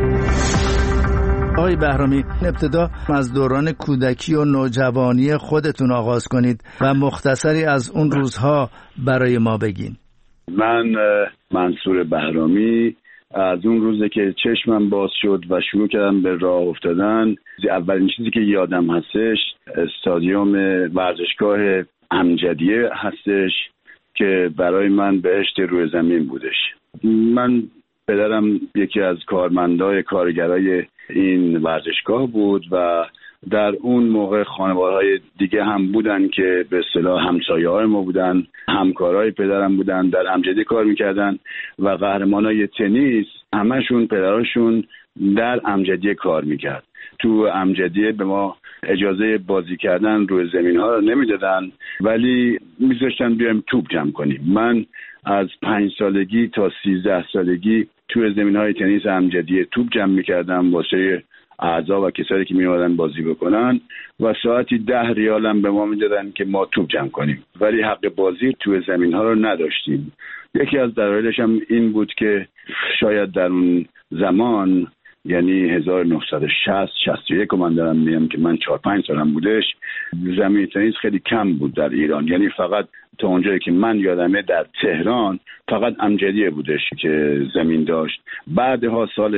آقای بهرامی، ابتدا از دوران کودکی و نوجوانی خودتون آغاز کنید و مختصری از اون روزها برای ما بگین. من منصور بهرامی از اون روزی که چشمم باز شد و شروع کردم به راه افتادن، اولین چیزی که یادم هستش استادیوم ورزشگاه امجدیه هستش که برای من بهشت روی زمین بودش. من پدرم یکی از کارمندای کارگرای این ورزشگاه بود و در اون موقع خانواده‌های دیگه هم بودن که به اصطلاح همسایه‌های ما بودن، همکارای پدرم بودن، در امجدیه کار میکردن و قهرمانای تنیس همشون پدراشون در امجدیه کار میکرد. تو امجدیه به ما اجازه بازی کردن روی زمین‌ها رو نمیدادن، ولی میذاشتن بیایم توپ جمع کنیم. من از 5 سالگی تا 13 سالگی توی زمین‌های تنیس امجدیه توپ جمع میکردم واسه اعضا و کسایی که میومدن بازی بکنن و ساعتی 10 ریال هم به ما میدادن که ما توپ جمع کنیم، ولی حق بازی توی زمین‌ها رو نداشتیم. یکی از دلایلش هم این بود که شاید در اون زمان، یعنی 1960-61 من دارم میگم که من 4-5 سالم بودش، زمین تنیس خیلی کم بود در ایران. یعنی فقط تا اونجایی که من یادمه در تهران فقط امجدیه بودش که زمین داشت. بعدها سال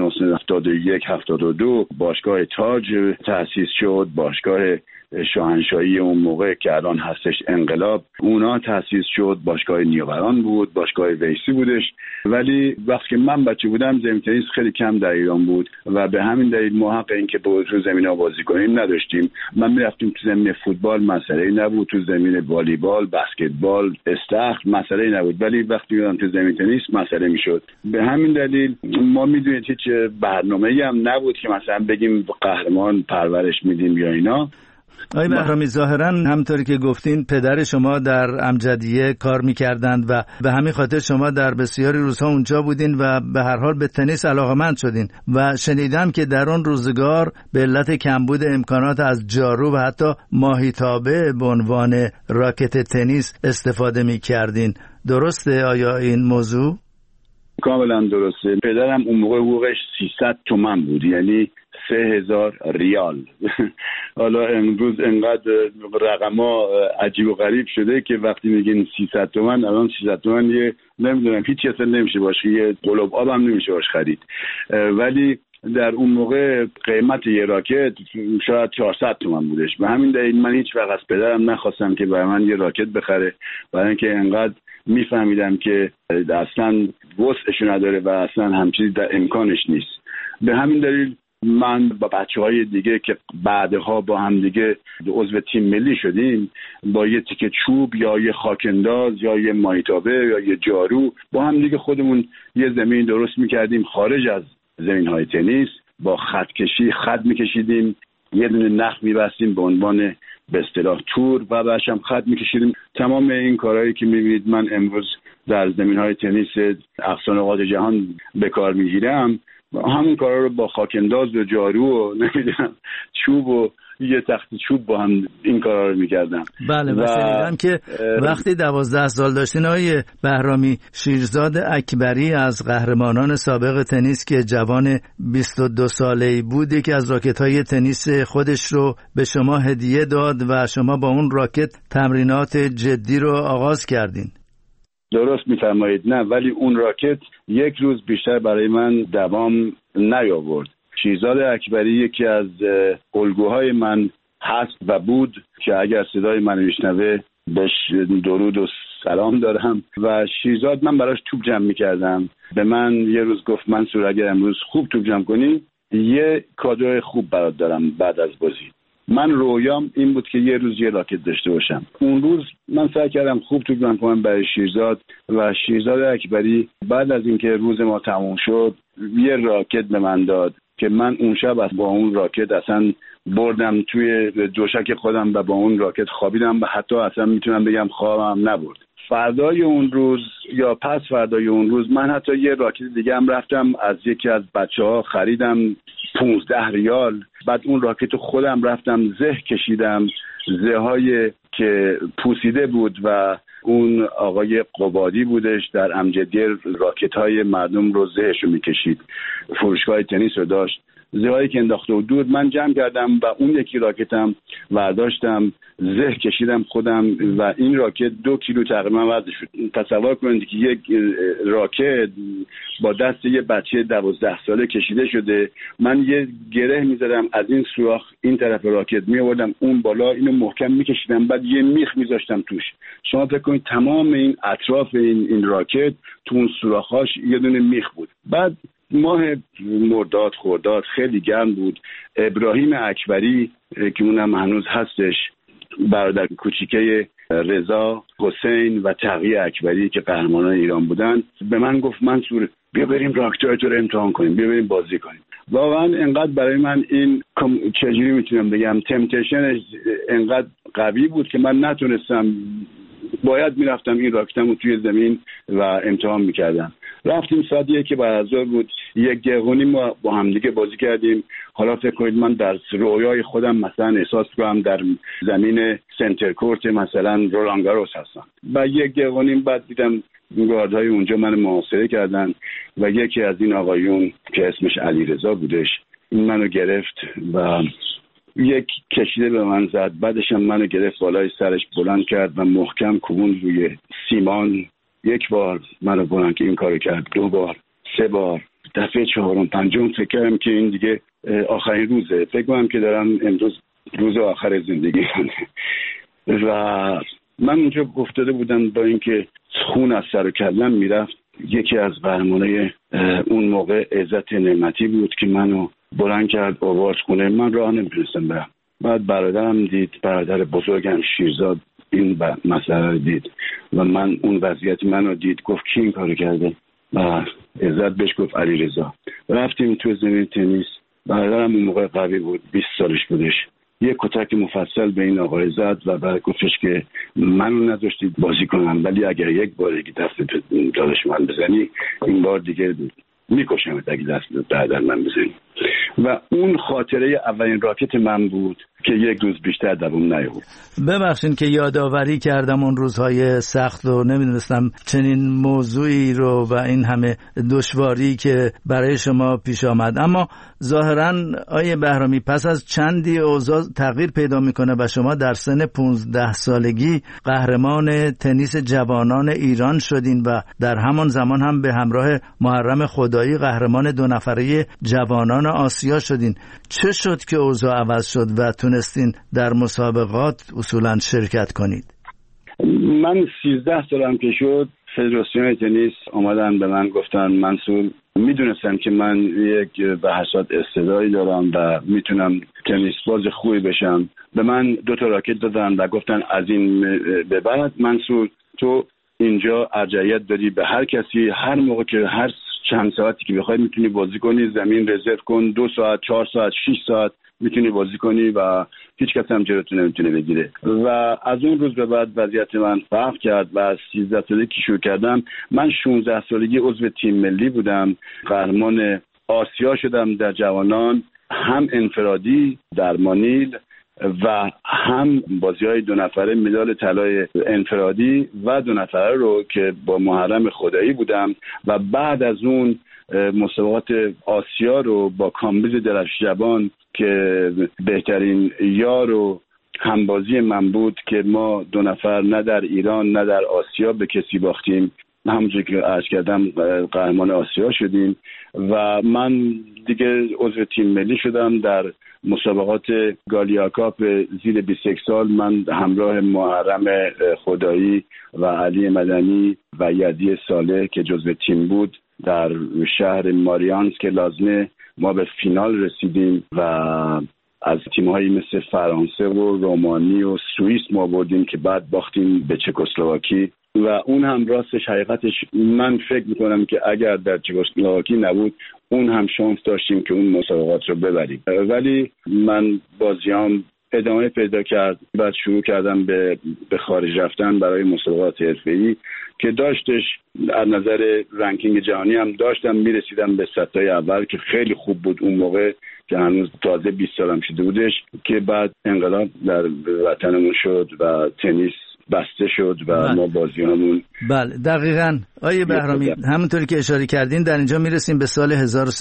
1971-72 باشگاه تاج تأسیس شد، باشگاه شاهنشاهی اون موقع که الان هستش انقلاب، اونا تأسیس شد. باشگاه نیاوران بود، باشگاه ویسی بودش، ولی وقتی که من بچه بودم زمین تنیس خیلی کم در ایران بود و به همین دلیل ما حق این که تو زمین‌ها بازی کنیم نداشتیم. من میرفتیم تو زمین فوتبال، مسئله‌ای نبود، تو زمین والیبال، بسکتبال، استخر مسئله‌ای نبود، ولی وقتی میرفتم تو زمین تنیس مسئله میشد. به همین دلیل ما میدونید هیچ برنامه‌ای هم نبود که مثلا بگیم قهرمان پرورش میدیم یا اینا. آقای بهرامی، ظاهراً همونطوری که گفتین پدر شما در امجدیه کار می‌کردند و به همین خاطر شما در بسیاری روزها اونجا بودین و به هر حال به تنیس علاقه‌مند شدین و شنیدم که در اون روزگار به علت کمبود امکانات از جارو و حتی ماهیتابه به عنوان راکت تنیس استفاده می‌کردین. درسته آیا این موضوع؟ کاملا درسته. پدرم اون موقع حقوقش 300 تومان بود، یعنی 3000 ریال. حالا امروز انقدر رقما عجیب و غریب شده که وقتی میگین 300 تومان، الان 300 تومان یه نمیدونم هیچ اصلا نمیشه باشه، یه قلوب آب هم نمیشه باشه خرید. ولی در اون موقع قیمت یه راکت شاید 400 تومان بودش. به همین دلیل من هیچ وقت از پدرم نخواستم که برای من یه راکت بخره، برای اینکه انقدر میفهمیدم که اصلا وسعش نداره و اصلا همچیزی در امکانش نیست. به همین دلیل من با بچه‌های دیگه که بعدها با هم دیگه عضو تیم ملی شدیم، با یه تیکه چوب یا یه خاکنداز یا یه مایتابه یا یه جارو با هم دیگه خودمون یه زمین درست می‌کردیم خارج از زمین‌های تنیس، با خط می‌کشیدیم، یه دونه نخ می‌بستیم به عنوان به اصطلاح تور و بعدش هم خط می‌کشیدیم. تمام این کارهایی که می‌بینید من امروز در زمین‌های تنیس اقصا نقاط جهان به کار می‌گیرم، همون کارا رو با خاکنداز و جارو و نمیدونم چوب و یه تخت چوب با هم این کارا رو می‌کردم. بله و شنیدم که وقتی 12 سال داشتین آقای بهرامی، شیرزاد اکبری از قهرمانان سابق تنیس که جوان 22 ساله‌ای بود، یکی از راکت‌های تنیس خودش رو به شما هدیه داد و شما با اون راکت تمرینات جدی رو آغاز کردین. درست می‌فرمایید. نه، ولی اون راکت یک روز بیشتر برای من دوام نیاورد. شیرزاد اکبری یکی از الگوهای من هست و بود که اگر صدای من میشنوه بهش درود و سلام دارم. و شیرزاد، من براش توپ جمع میکردم، به من یه روز گفت منصور اگر امروز خوب توپ جمع کنی یه کادو خوب برات دارم بعد از بازی. من رویام این بود که یه روز یه راکت داشته باشم. اون روز من سعی کردم خوب توپ جمع کنم برای شیرزاد و شیرزاد اکبری بعد از اینکه روز ما تموم شد یه راکت به من داد که من اون شب با اون راکت اصلا بردم توی دوشک خودم و با اون راکت خوابیدم و حتی اصلا میتونم بگم خوابم نبرد. فردای اون روز یا پس فردای اون روز من حتی یه راکت دیگه هم رفتم از یکی از بچه‌ها خریدم 15 ریال. بعد اون راکت خودم رفتم زه کشیدم، زه‌های که پوسیده بود و اون آقای قبادی بودش در امجدیه راکت‌های مردم رو زهشو میکشید، فروشگاه تنیس رو داشت، زهایی که انداخته و دود من جمع کردم و اون یکی راکتم ورداشتم زه کشیدم خودم و این راکت 2 کیلو تقریبا وزن شد. تصور کنید که یک راکت با دست یه بچه 12 ساله کشیده شده، من یه گره می‌زدم از این سوراخ این طرف راکت می‌آوردم اون بالا، اینو محکم می‌کشیدم، بعد یه میخ می‌ذاشتم توش. شما فکر کنید تمام این اطراف این راکت تو اون سوراخ‌هاش یه دونه میخ بود. بعد ماه مرداد خرداد خیلی گرم بود. ابراهیم اکبری که اونم هنوز هستش، برادر کوچیکه رضا، حسین و تقی اکبری که قهرمانان ایران بودن، به من گفت منصور بیا بریم راکت‌های تو رو امتحان کنیم، بیا بریم بازی کنیم. واقعا انقدر برای من این چجوری میتونم بگم تمپتیشن انقدر قوی بود که من نتونستم، باید میرفتم این راکتم رو توی زمین و امتحان میکردم. رفتیم ساعت 1 بعد از ظهر بود، 1 دقیقه ما با هم دیگه بازی کردیم. حالا فکر کنید من در رویای خودم مثلا احساس کنم در زمین سنتر کورت مثلا رولان گاروس هستم و 1 دقیقه بعد دیدم گاردهای اونجا من محاصره کردن و یکی از این آقایون که اسمش علیرضا بودش این منو گرفت و یک کشیده به من زد. بعدش هم منو گرفت بالای سرش بلند کرد و محکم کوبون روی سیمان. 1 بار منو بلند که این کارو کرد، 2 بار، 3 بار، دفعه 4م 5م فکر کردم که این دیگه آخرین روزه، فکر کنم که دارم امروز روز آخر زندگی و من اونجا افتاده بودم با اینکه خون از سر و کلم میرفت. یکی از قهرمانای اون موقع عزت نعمتی بود که منو بلند کرد آورد خونه. من راه نمیتونستم برم. بعد برادرم دید، برادر بزرگم شیرزاد این مسئله رو دید و من اون وضعیت منو دید، گفت کی این کارو کرده و عزت بهش گفت علیرضا. رفتیم تو زمین تنیس. برادرم اون موقع قوی بود، 20 سالش بودش. یه کتک مفصل به این آقای زد و بعد گفتش که منو نذاشتید بازی کنم، ولی اگر یک بار دیگه دست داداش من بزنی این بار دیگه میکشم اگه دست در من بزنی. و اون خاطره اولین راکت من بود که 1 روز بیشتر دوام نیاورد. ببخشید که یادآوری کردم اون روزهای سخت و نمیدونستم چنین موضوعی رو و این همه دشواری که برای شما پیش آمد. اما ظاهراً آیه بهرامی پس از چندی اوضاع تغییر پیدا میکنه و شما در سن 15 سالگی قهرمان تنیس جوانان ایران شدین و در همان زمان هم به همراه محرم خدایی قهرمان 2 نفره جوانان آسیا شدین. چه شد که اوضاع عوض شد و تونستین در مسابقات اصولاً شرکت کنید؟ من 13 سالم که شد فدراسیون تنیس آمدن به من گفتن منصور میدونستن که من یک به حساب استعدادی دارم و میتونم تنیس باز خوبی بشم. به من 2 راکت دادن و گفتن از این به بعد منصور تو اینجا ارجحیت داری به هر کسی، هر موقع که هر چند ساعتی که بخوای میتونی بازی کنی، زمین رزرو کن، 2 ساعت 4 ساعت 6 ساعت میتونی بازی کنی و هیچ کس هم جلوتو نمیتونه بگیره. و از اون روز به بعد وضعیت من فرق کرد و از 13 سالگی که شروع کردم، من 16 سالگی عضو تیم ملی بودم، قهرمان آسیا شدم در جوانان، هم انفرادی در مانیل و هم بازی‌های 2 نفره مدال طلای انفرادی و 2 نفره رو که با محرم خدایی بودم و بعد از اون مسابقات آسیا رو با کامبیز درفشجوان که بهترین یار و همبازی من بود که ما 2 نفر نه در ایران نه در آسیا به کسی باختیم، همونجور که عرض کردم قهرمان آسیا شدیم و من دیگه عضو تیم ملی شدم. در مسابقات گالیا کاپ زیر 21 سال من همراه محرم خدایی و علی مدنی و یدی صالح که جزو تیم بود در شهر ماریانسک لازنه ما به فینال رسیدیم و از تیم‌هایی مثل فرانسه و رومانی و سوئیس ما بردیم که بعد باختیم به چکسلواکی و اون هم راستش حقیقتش من فکر میکنم که اگر در چکسلواکی نبود اون هم شانس داشتیم که اون مسابقات رو ببریم. ولی من بازیام ادامه پیدا کرد، بعد شروع کردم به خارج رفتن برای مسابقات حرفه‌ای که داشتش از نظر رنکینگ جهانی هم داشتم میرسیدم به سطح اول که خیلی خوب بود اون موقع که هنوز تازه 20 سالم شده بودش که بعد انقلاب در وطنمون شد و تنیس بسته شد و ما بازیامون. بله دقیقاً آیه بهرامی، همونطوری که اشاره کردین در اینجا میرسیم به سال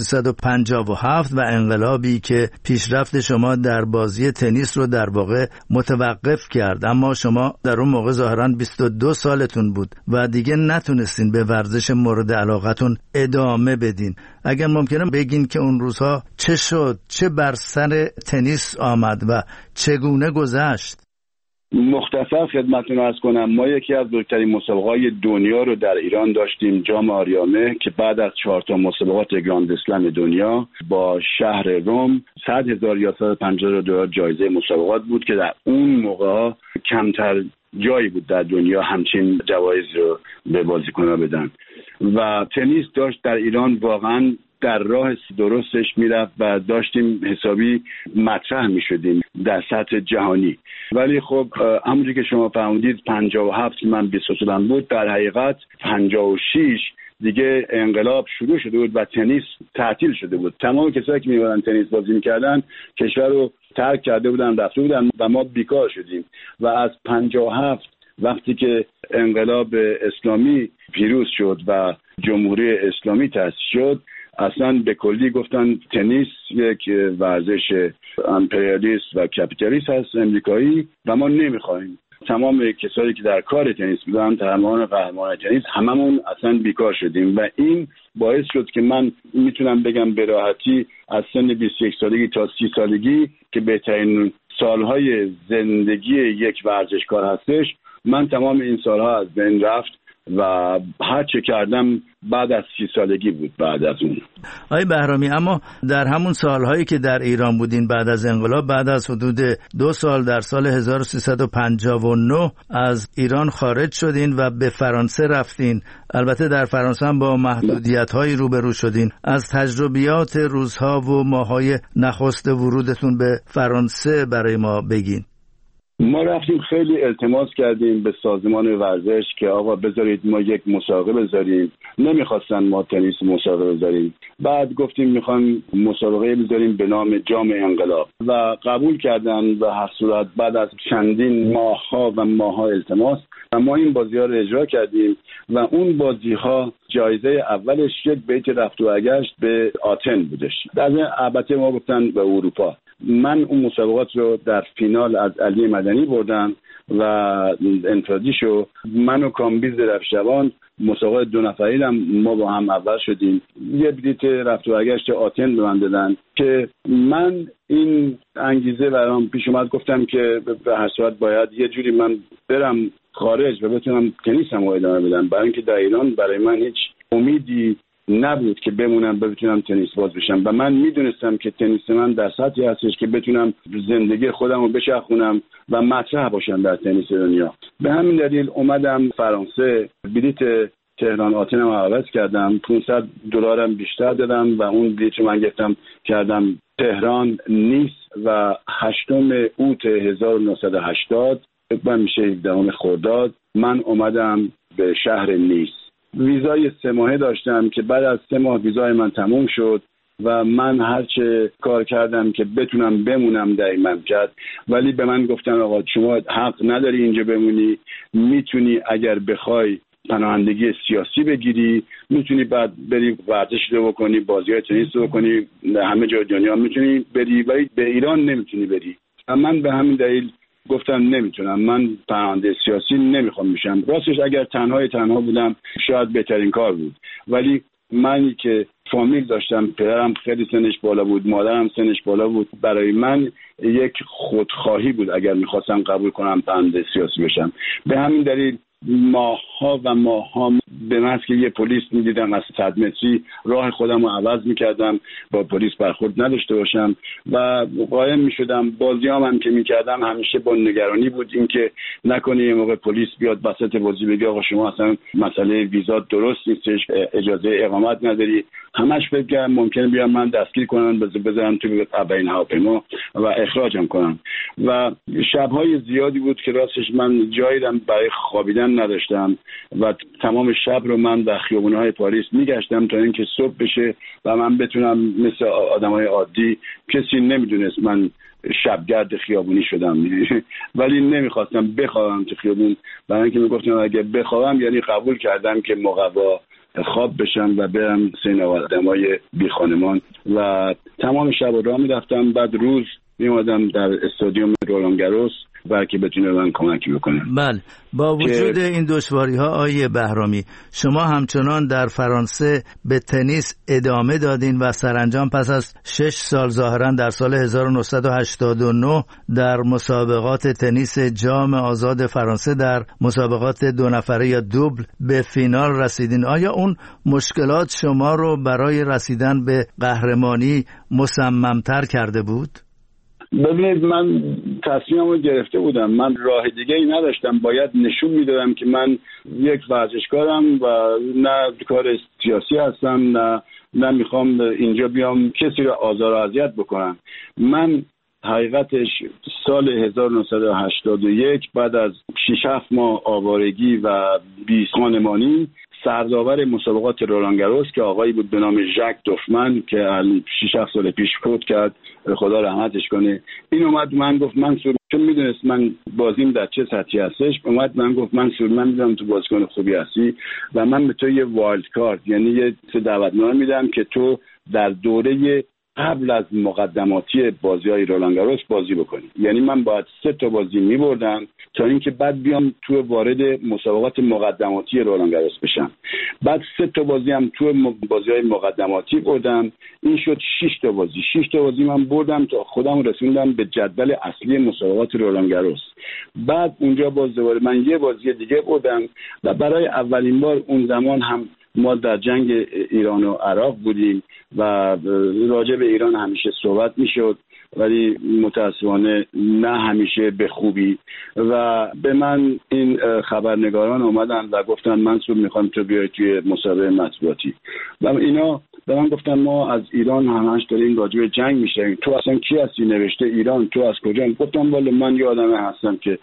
1357 و انقلابی که پیشرفت شما در بازی تنیس رو در واقع متوقف کرد، اما شما در اون موقع ظاهراً 22 سالتون بود و دیگه نتونستین به ورزش مورد علاقتون ادامه بدین. اگر ممکنه بگین که اون روزها چه شد، چه بر سر تنیس آمد و چگونه گذشت؟ مختصر خدمتتون عرض کنم، ما یکی از بزرگترین مسابقات دنیا رو در ایران داشتیم، جام آریامه، که بعد از 4 تا مسابقات گراند اسلم دنیا با شهر روم 100,000 یا 150,000 دلار جایزه مسابقات بود که در اون موقع کمتر جایی بود در دنیا همچین جوایز رو به بازیکن‌ها بدن و تنیس داشت در ایران واقعاً در راه درستش میرفت و داشتیم حسابی مطرح میشدیم در سطح جهانی. ولی خب همونجوری که شما فرمودید 57 که من 20 سالم بود، در حقیقت 56 دیگه انقلاب شروع شده بود و تنیس تعطیل شده بود. تمام کسایی که می‌اومدن تنیس بازی می‌کردن کشور رو ترک کرده بودن، رفته بودن و ما بیکار شدیم و از 57 وقتی که انقلاب اسلامی پیروز شد و جمهوری اسلامی تأسیس شد، اصلا به کلی گفتن تنیس یک ورزش امپریالیست و کپیتالیست هست امریکایی و ما نمیخوایم. تمام کسایی که در کار تنیس بودن، تمام قهرمان تنیس، هممون اصلا بیکار شدیم و این باعث شد که من میتونم بگم به راحتی از سن 21 سالگی تا 30 سالگی که بهترین سالهای زندگی یک ورزشکار هستش، من تمام این سالها از بین رفت و هر چه کردم بعد از 30 سالگی بود. بعد از اون آقای بهرامی، اما در همون سالهایی که در ایران بودین بعد از انقلاب، بعد از حدود 2 سال در سال 1359 از ایران خارج شدین و به فرانسه رفتین. البته در فرانسه هم با محدودیت‌هایی روبرو شدین. از تجربیات روزها و ماه‌های نخست ورودتون به فرانسه برای ما بگین. ما رفتیم خیلی التماس کردیم به سازمان ورزش که آقا بذارید ما یک مسابقه بذاریم. نمیخواستن ما تنیس مسابقه بذاریم. بعد گفتیم میخوایم مسابقه بذاریم به نام جام انقلاب و قبول کردن و هر صورت بعد از چندین ماه‌ها التماس و ما این بازی‌ها رو اجرا کردیم و اون بازی‌ها جایزه اولش یک بیت رفت و برگشت به آتن بودش. البته ما گفتن به اروپا. من اون مسابقات رو در فینال از علی مدنی بردم و انفرادی شو من و کامبیز درفشجوان مسابقات 2 نفری ما با هم اول شدیم. یه بلیت رفت و برگشت آتن به من دادن که من این انگیزه برام پیش اومد، گفتم که به هر صورت باید یه جوری من برم خارج و بتونم تنیسم رو ادامه بدم، برای اینکه در ایران برای من هیچ امیدی نبود که بمونم بتونم تنیس باز بشم و من میدونستم که تنیس من در سطحی هستش که بتونم زندگی خودم رو بچرخونم و مطرح باشم در تنیس دنیا. به همین دلیل اومدم فرانسه، بلیت تهران آتنم عوض کردم، $500 بیشتر دادم و اون بلیت رو من گرفتم کردم تهران نیس و 8 اوت 1980 من میشه 17 خرداد من اومدم به شهر نیس. ویزای 3 ماهه داشتم که بعد از 3 ماه ویزای من تموم شد و من هرچه کار کردم که بتونم بمونم در این مملکت، ولی به من گفتن آقا شما حق نداری اینجا بمونی، میتونی اگر بخوای پناهندگی سیاسی بگیری، میتونی بعد بری ورزش رو بکنی، بازی‌های تنیس رو بکنی، همه جای دنیا میتونی بری ولی به ایران نمیتونی بری. من به همین دلیل گفتم نمیتونم، من پناهنده سیاسی نمیخوام میشم. راستش اگر تنها بودم شاید بهترین کار بود، ولی منی که فامیل داشتم، پدرم خیلی سنش بالا بود، مادرم سنش بالا بود، برای من یک خودخواهی بود اگر میخواستم قبول کنم پناهنده سیاسی بشم. به همین دلیل ماها به من که یه پلیس میدیدم از 100 متری راه خودم رو عوض میکردم با پلیس برخورد نداشته باشم و قایم میشدم. بازیام هم که میکردم همیشه با نگرانی بود اینکه نکنه یه موقع پلیس بیاد وسط بازی بگه آقا شما اصلا مسئله ویزا درست نیستش، اجازه اقامت نداری. همش فکر کردم ممکنه بیان من دستگیر کنن، بذارن تو اولین هواپیما و اخراجم کنن و شب‌های زیادی بود که راستش من جایی برای خوابیدن نداشتم و تمام شب رو من در خیابون‌های پاریس میگشتم تا اینکه صبح بشه و من بتونم مثل آدمای عادی، کسی نمیدونست من شبگرد خیابونی شدم ولی نمیخواستم بخوابم تو خیابون، برای اینکه میگفتم اگه بخوابم یعنی قبول کردم که مقوا خواب بشم و برم سین آدمای بی خانمان و تمام شب راه میرفتم. بعد روز میومدم در استادیوم رولان گاروس برای که بتونه من کمکی بکنه. بله، با وجود این دشواری‌ها آقای بهرامی، شما همچنان در فرانسه به تنیس ادامه دادین و سرانجام پس از 6 سال ظاهراً در سال 1989 در مسابقات تنیس جام آزاد فرانسه در مسابقات 2 نفره یا دوبل به فینال رسیدین. آیا اون مشکلات شما رو برای رسیدن به قهرمانی مصمم‌تر کرده بود؟ ببینید من تصمیمم رو گرفته بودم، من راه دیگه ای نداشتم، باید نشون میدادم که من یک ورزشکارم و نه کار سیاسی هستم، نه میخوام اینجا بیام کسی رو آزار و اذیت بکنم. من حقیقتش سال 1981 بعد از 6-7 ماه آوارگی و بی خانمانی سردآور مسابقات رولان گاروس که آقایی بود به نام ژاک دوفمن که 6-7 سال پیش فوت کرد، خدا رحمتش کنه، این اومد من گفت منصور، چون میدونست من بازیم در چه سطحی هستش، اومد من گفت منصور من میدونم تو بازیکن خوبی هستی و من به تو یه وایلد کارت یعنی یه دعوتنامه میدم که تو در دوره قبل از مقدماتی بازی‌های رولان گاروس بازی بکنی. یعنی من باید 3 تا بازی می‌بردم تا اینکه بعد بیام تو وارد مسابقات مقدماتی رولان گاروس بشم. بعد 3 تا بازی هم تو بازی‌های مقدماتی بردم، این شد 6 تا بازی. 6 تا بازی من بردم تا خودم رسوندم به جدول اصلی مسابقات رولان گاروس. بعد اونجا باز دوباره من یه بازی دیگه بردم و برای اولین بار اون زمان هم ما در جنگ ایران و عراق بودیم و راجع به ایران همیشه صحبت میشد ولی متاسفانه نه همیشه به خوبی و به من این خبرنگاران اومدن و گفتن منصور میخوام تو بیای توی مسابقه مطبوعاتی و اینا به من گفتن ما از ایران همش داریم راجع به جنگ میشنویم، تو اصلا کی هستی نوشته ایران، تو از کجا؟ گفتم والا من یه آدمی هستم که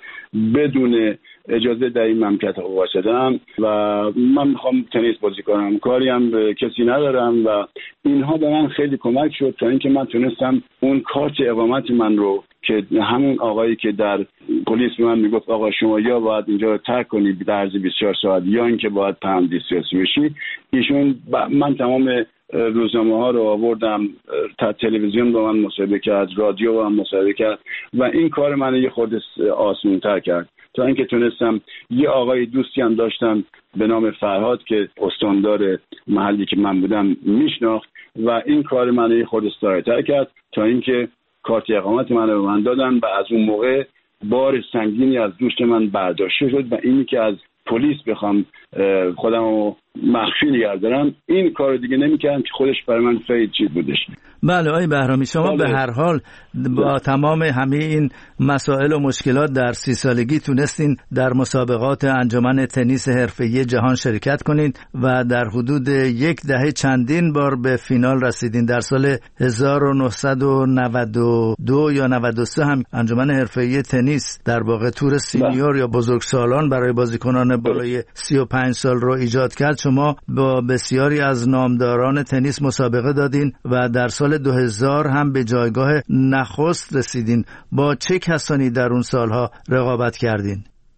بدون اجازه در این مملکت واسدم و من میخوام تنیس بازی کنم، کاری هم به کسی ندارم و اینها به من خیلی کمک شد تا اینکه من تونستم اون کارت اقامت من رو که همون آقایی که در پلیس به من میگفت آقا شما یا باید اینجا رو ترک کنی در عرض 24 ساعت یا اینکه باید پناهنده سیاسی بشی، ایشون من تمام روزنامه ها رو آوردم، تلویزیون با من مصاحبه کرد، رادیو با من مصاحبه کرد و این کار من یه خورده آسان‌تر کرد تا اینکه تونستم. یه آقای دوستی هم داشتم به نام فرهاد که استاندار محلی که من بودم میشناخت و این کار من یه خورده ساده‌تر کرد تا اینکه کارت اقامت من رو به من دادن و از اون موقع بار سنگینی از دوش من برداشته شد و اینی که از پلیس بخوام خودم رو مخفی نگه دارم، این کارو دیگه نمی‌کردم که خودش برای من خیلی چیز بودش. بله آقای بهرامی، شما به هر حال با تمام همه این مسائل و مشکلات در 30 سالگی تونستین در مسابقات انجمن تنیس حرفه‌ای جهان شرکت کنین و در حدود 10 دهه چندین بار به فینال رسیدین. در سال 1992 یا 93 هم انجمن حرفه‌ای تنیس در واقع تور سینیور یا بزرگسالان برای بازیکنان بالای 35 سال رو ایجاد کرد. شما با بسیاری از نامداران تنیس مسابقه دادین و در سال 2000 هم به جایگاه نخست رسیدین. با چه کسانی در اون سالها رقابت کردین؟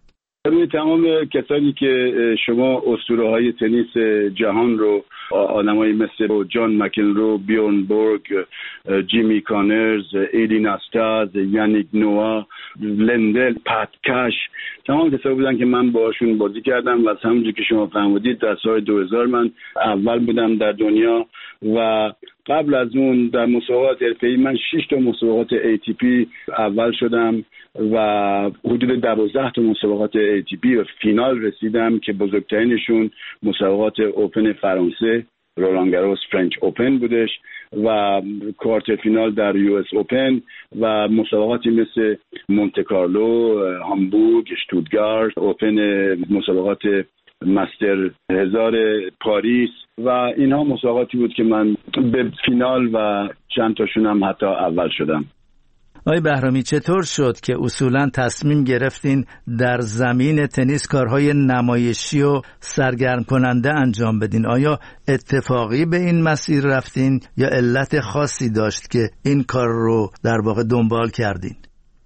تمام کسانی که شما اسطوره‌های تنیس جهان رو، آدمایی مثل جان مکنرو، بیورن بورگ، جیمی کانرز، ایلین استاز، یانیک نوآ، لندل، پت کش، تمام کسایی بودن که من باشون بازی کردم و همونجوری که شما فهمیدید در سال 2000 من اول بودم در دنیا و قبل از اون در مسابقات حرفه‌ای من 6 تا مسابقات ATP اول شدم و حدود 12 تا مسابقات ATP و فینال رسیدم که بزرگترینشون مسابقات اوپن فرانسه، رولان گاروس فرنچ اوپن بودش و کوارتر فینال در US اوپن و مسابقاتی مثل مونته کارلو، هامبورگ، اشتوتگارت، اوپن مسابقات مستر 1000 پاریس و اینها مسابقاتی بود که من به فینال و چند تاشون هم حتی اول شدم. آقای بهرامی، چطور شد که اصولاً تصمیم گرفتین در زمین تنیس کارهای نمایشی و سرگرم کننده انجام بدین؟ آیا اتفاقی به این مسیر رفتین یا علت خاصی داشت که این کار رو در واقع دنبال کردین؟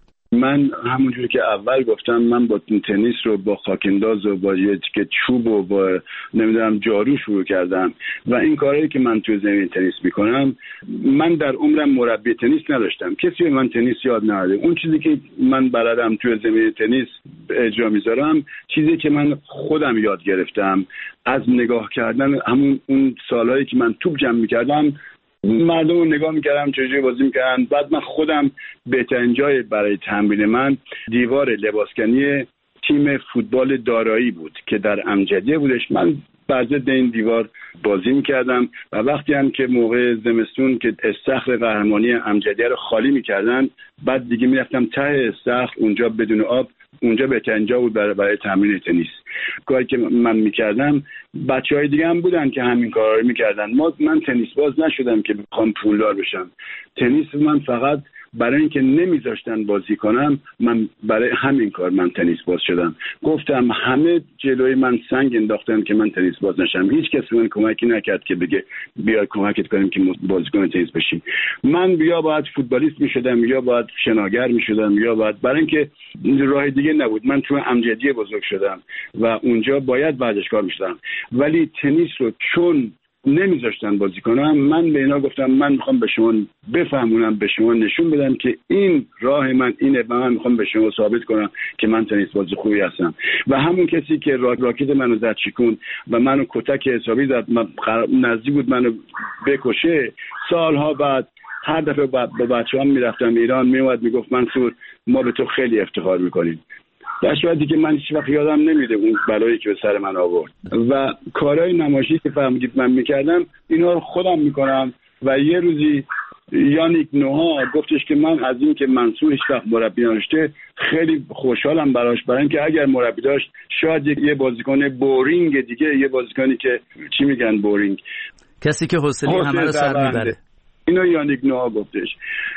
من همونجوری که اول گفتم من با تنیس رو با خاکنداز و با یه تیکه چوب و با نمیدونم جارو شروع کردم و این کارهایی که من توی زمین تنیس میکنم، من در عمرم مربی تنیس نداشتم، کسی به من تنیس یاد نداده. اون چیزی که من بلدم توی زمین تنیس اجرا میذارم چیزی که من خودم یاد گرفتم از نگاه کردن همون اون سالهایی که من توپ جمع میکردم، مردم رو نگاه میکردم چجوری بازی میکردن. بعد من خودم بهترین جای برای تمرین من دیوار لباسکنی تیم فوتبال دارایی بود که در امجدیه بودش. من بر ضد این دیوار بازی میکردم و وقتی هم که موقع زمستون که استخر قهرمانی امجدیه رو خالی میکردن، بعد دیگه میرفتم ته استخر، اونجا بدون آب، اونجا بهترین جا بود برای تمرین تنیس. کاری که من میکردم بچهای دیگه هم بودن که همین کارا رو میکردن. من تنیس باز نشدم که بخوام پولدار بشم. تنیس من فقط برای اینکه نمیذاشتن بازی کنم، من برای همین کار من تنیس باز شدم. گفتم همه جلوی من سنگ انداختن که من تنیس باز نشم. هیچ کس من کمکی نکرد که بگه بیا کمکت کنیم که بازیکن تنیس بشیم. من یا باید فوتبالیست میشدم یا باید شناگر میشدم یا باید، برای اینکه راه دیگه نبود. من تو امجدیه بزرگ شدم و اونجا باید ورزشکار میشدم، ولی تنیس رو چون نمیذاشتن بازی کنم، من به اینا گفتم من میخوام به شما بفهمونم، به شما نشون بدم که این راه من اینه و من میخوام به شما ثابت کنم که من تنیس بازی خوبی هستم. و همون کسی که راکت منو زد چیکون و منو کتک حسابی زد، نزدیک بود منو بکشه، سالها بعد هر دفعه با بچه‌ام میرفتم ایران میومد میگفت منصور ما به تو خیلی افتخار میکنیم، در صورتی که من هیچ وقت یادم نمیده اون بلایی که به سر من آورد. و کارهای نمایشی که فهمیدید من میکردم اینا رو خودم میکنم. و یه روزی یانیک نوآ گفتش که من از این که منصور هیچ وقت مربی نداشته خیلی خوشحالم براش، برای اینکه اگر مربی داشت شاید یه بازیکن بورینگ دیگه، یه بازیکنی که چی میگن بورینگ، کسی که حوصله همه رو سر میبره. اینو یانیک نوآ گفتش.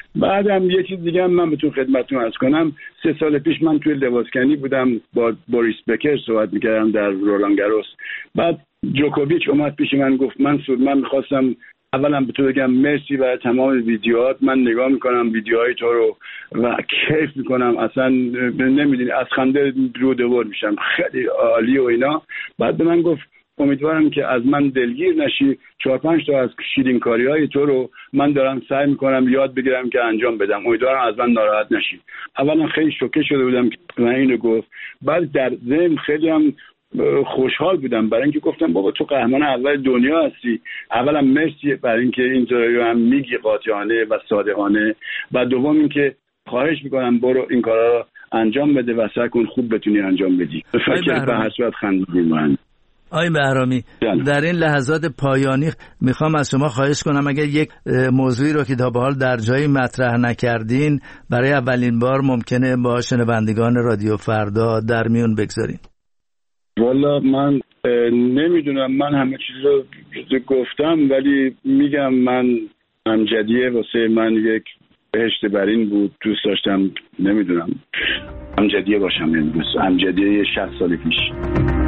بعدم یه چیز دیگه هم من بهتون خدمتتون عرض کنم. 3 سال پیش من توی لباسکنی بودم با بوریس بکر صحبت میکردم در رولان گاروس. بعد جوکوویچ اومد پیش من گفت منصور من میخواستم اولا به تو بگم مرسی برای تمام ویدیوهات، من نگاه میکنم ویدیوهای تو رو و کیف میکنم، اصلا نمیدونی از خنده رو دور میشم، خیلی عالی و اینا. بعد به من گفت امیدوارم که از من دلگیر نشی، 4-5 تا از شیرینکاری‌های تو رو من دارم سعی میکنم یاد بگیرم که انجام بدم، امیدوارم از من ناراحت نشی. اولا خیلی شوکه شده بودم که من اینو گفت، بعد در ذهن خیلی هم خوشحال بودم برای اینکه گفتم بابا تو قهرمان اول دنیا هستی، اولا مرسی برای اینکه اینطوری هم میگی قاطعانه و صادقانه، و دوم اینکه خواهش میکنم برو این کارا انجام بده و سعی کن خوب بتونی انجام بدی. فکر به هر صورت خندیدیم من. آقای بهرامی در این لحظات پایانی میخوام از شما خواهش کنم اگر یک موضوعی رو که تا به حال در جایی مطرح نکردین برای اولین بار ممکنه با شنوندگان رادیو فردا در میون بگذارین. والا من نمیدونم، من همه چیز رو گفتم، ولی میگم من امجدیه واسه من یک بهشت برین بود. دوست داشتم نمیدونم امجدیه باشم، یعنی امجدیه 60 سال پیش.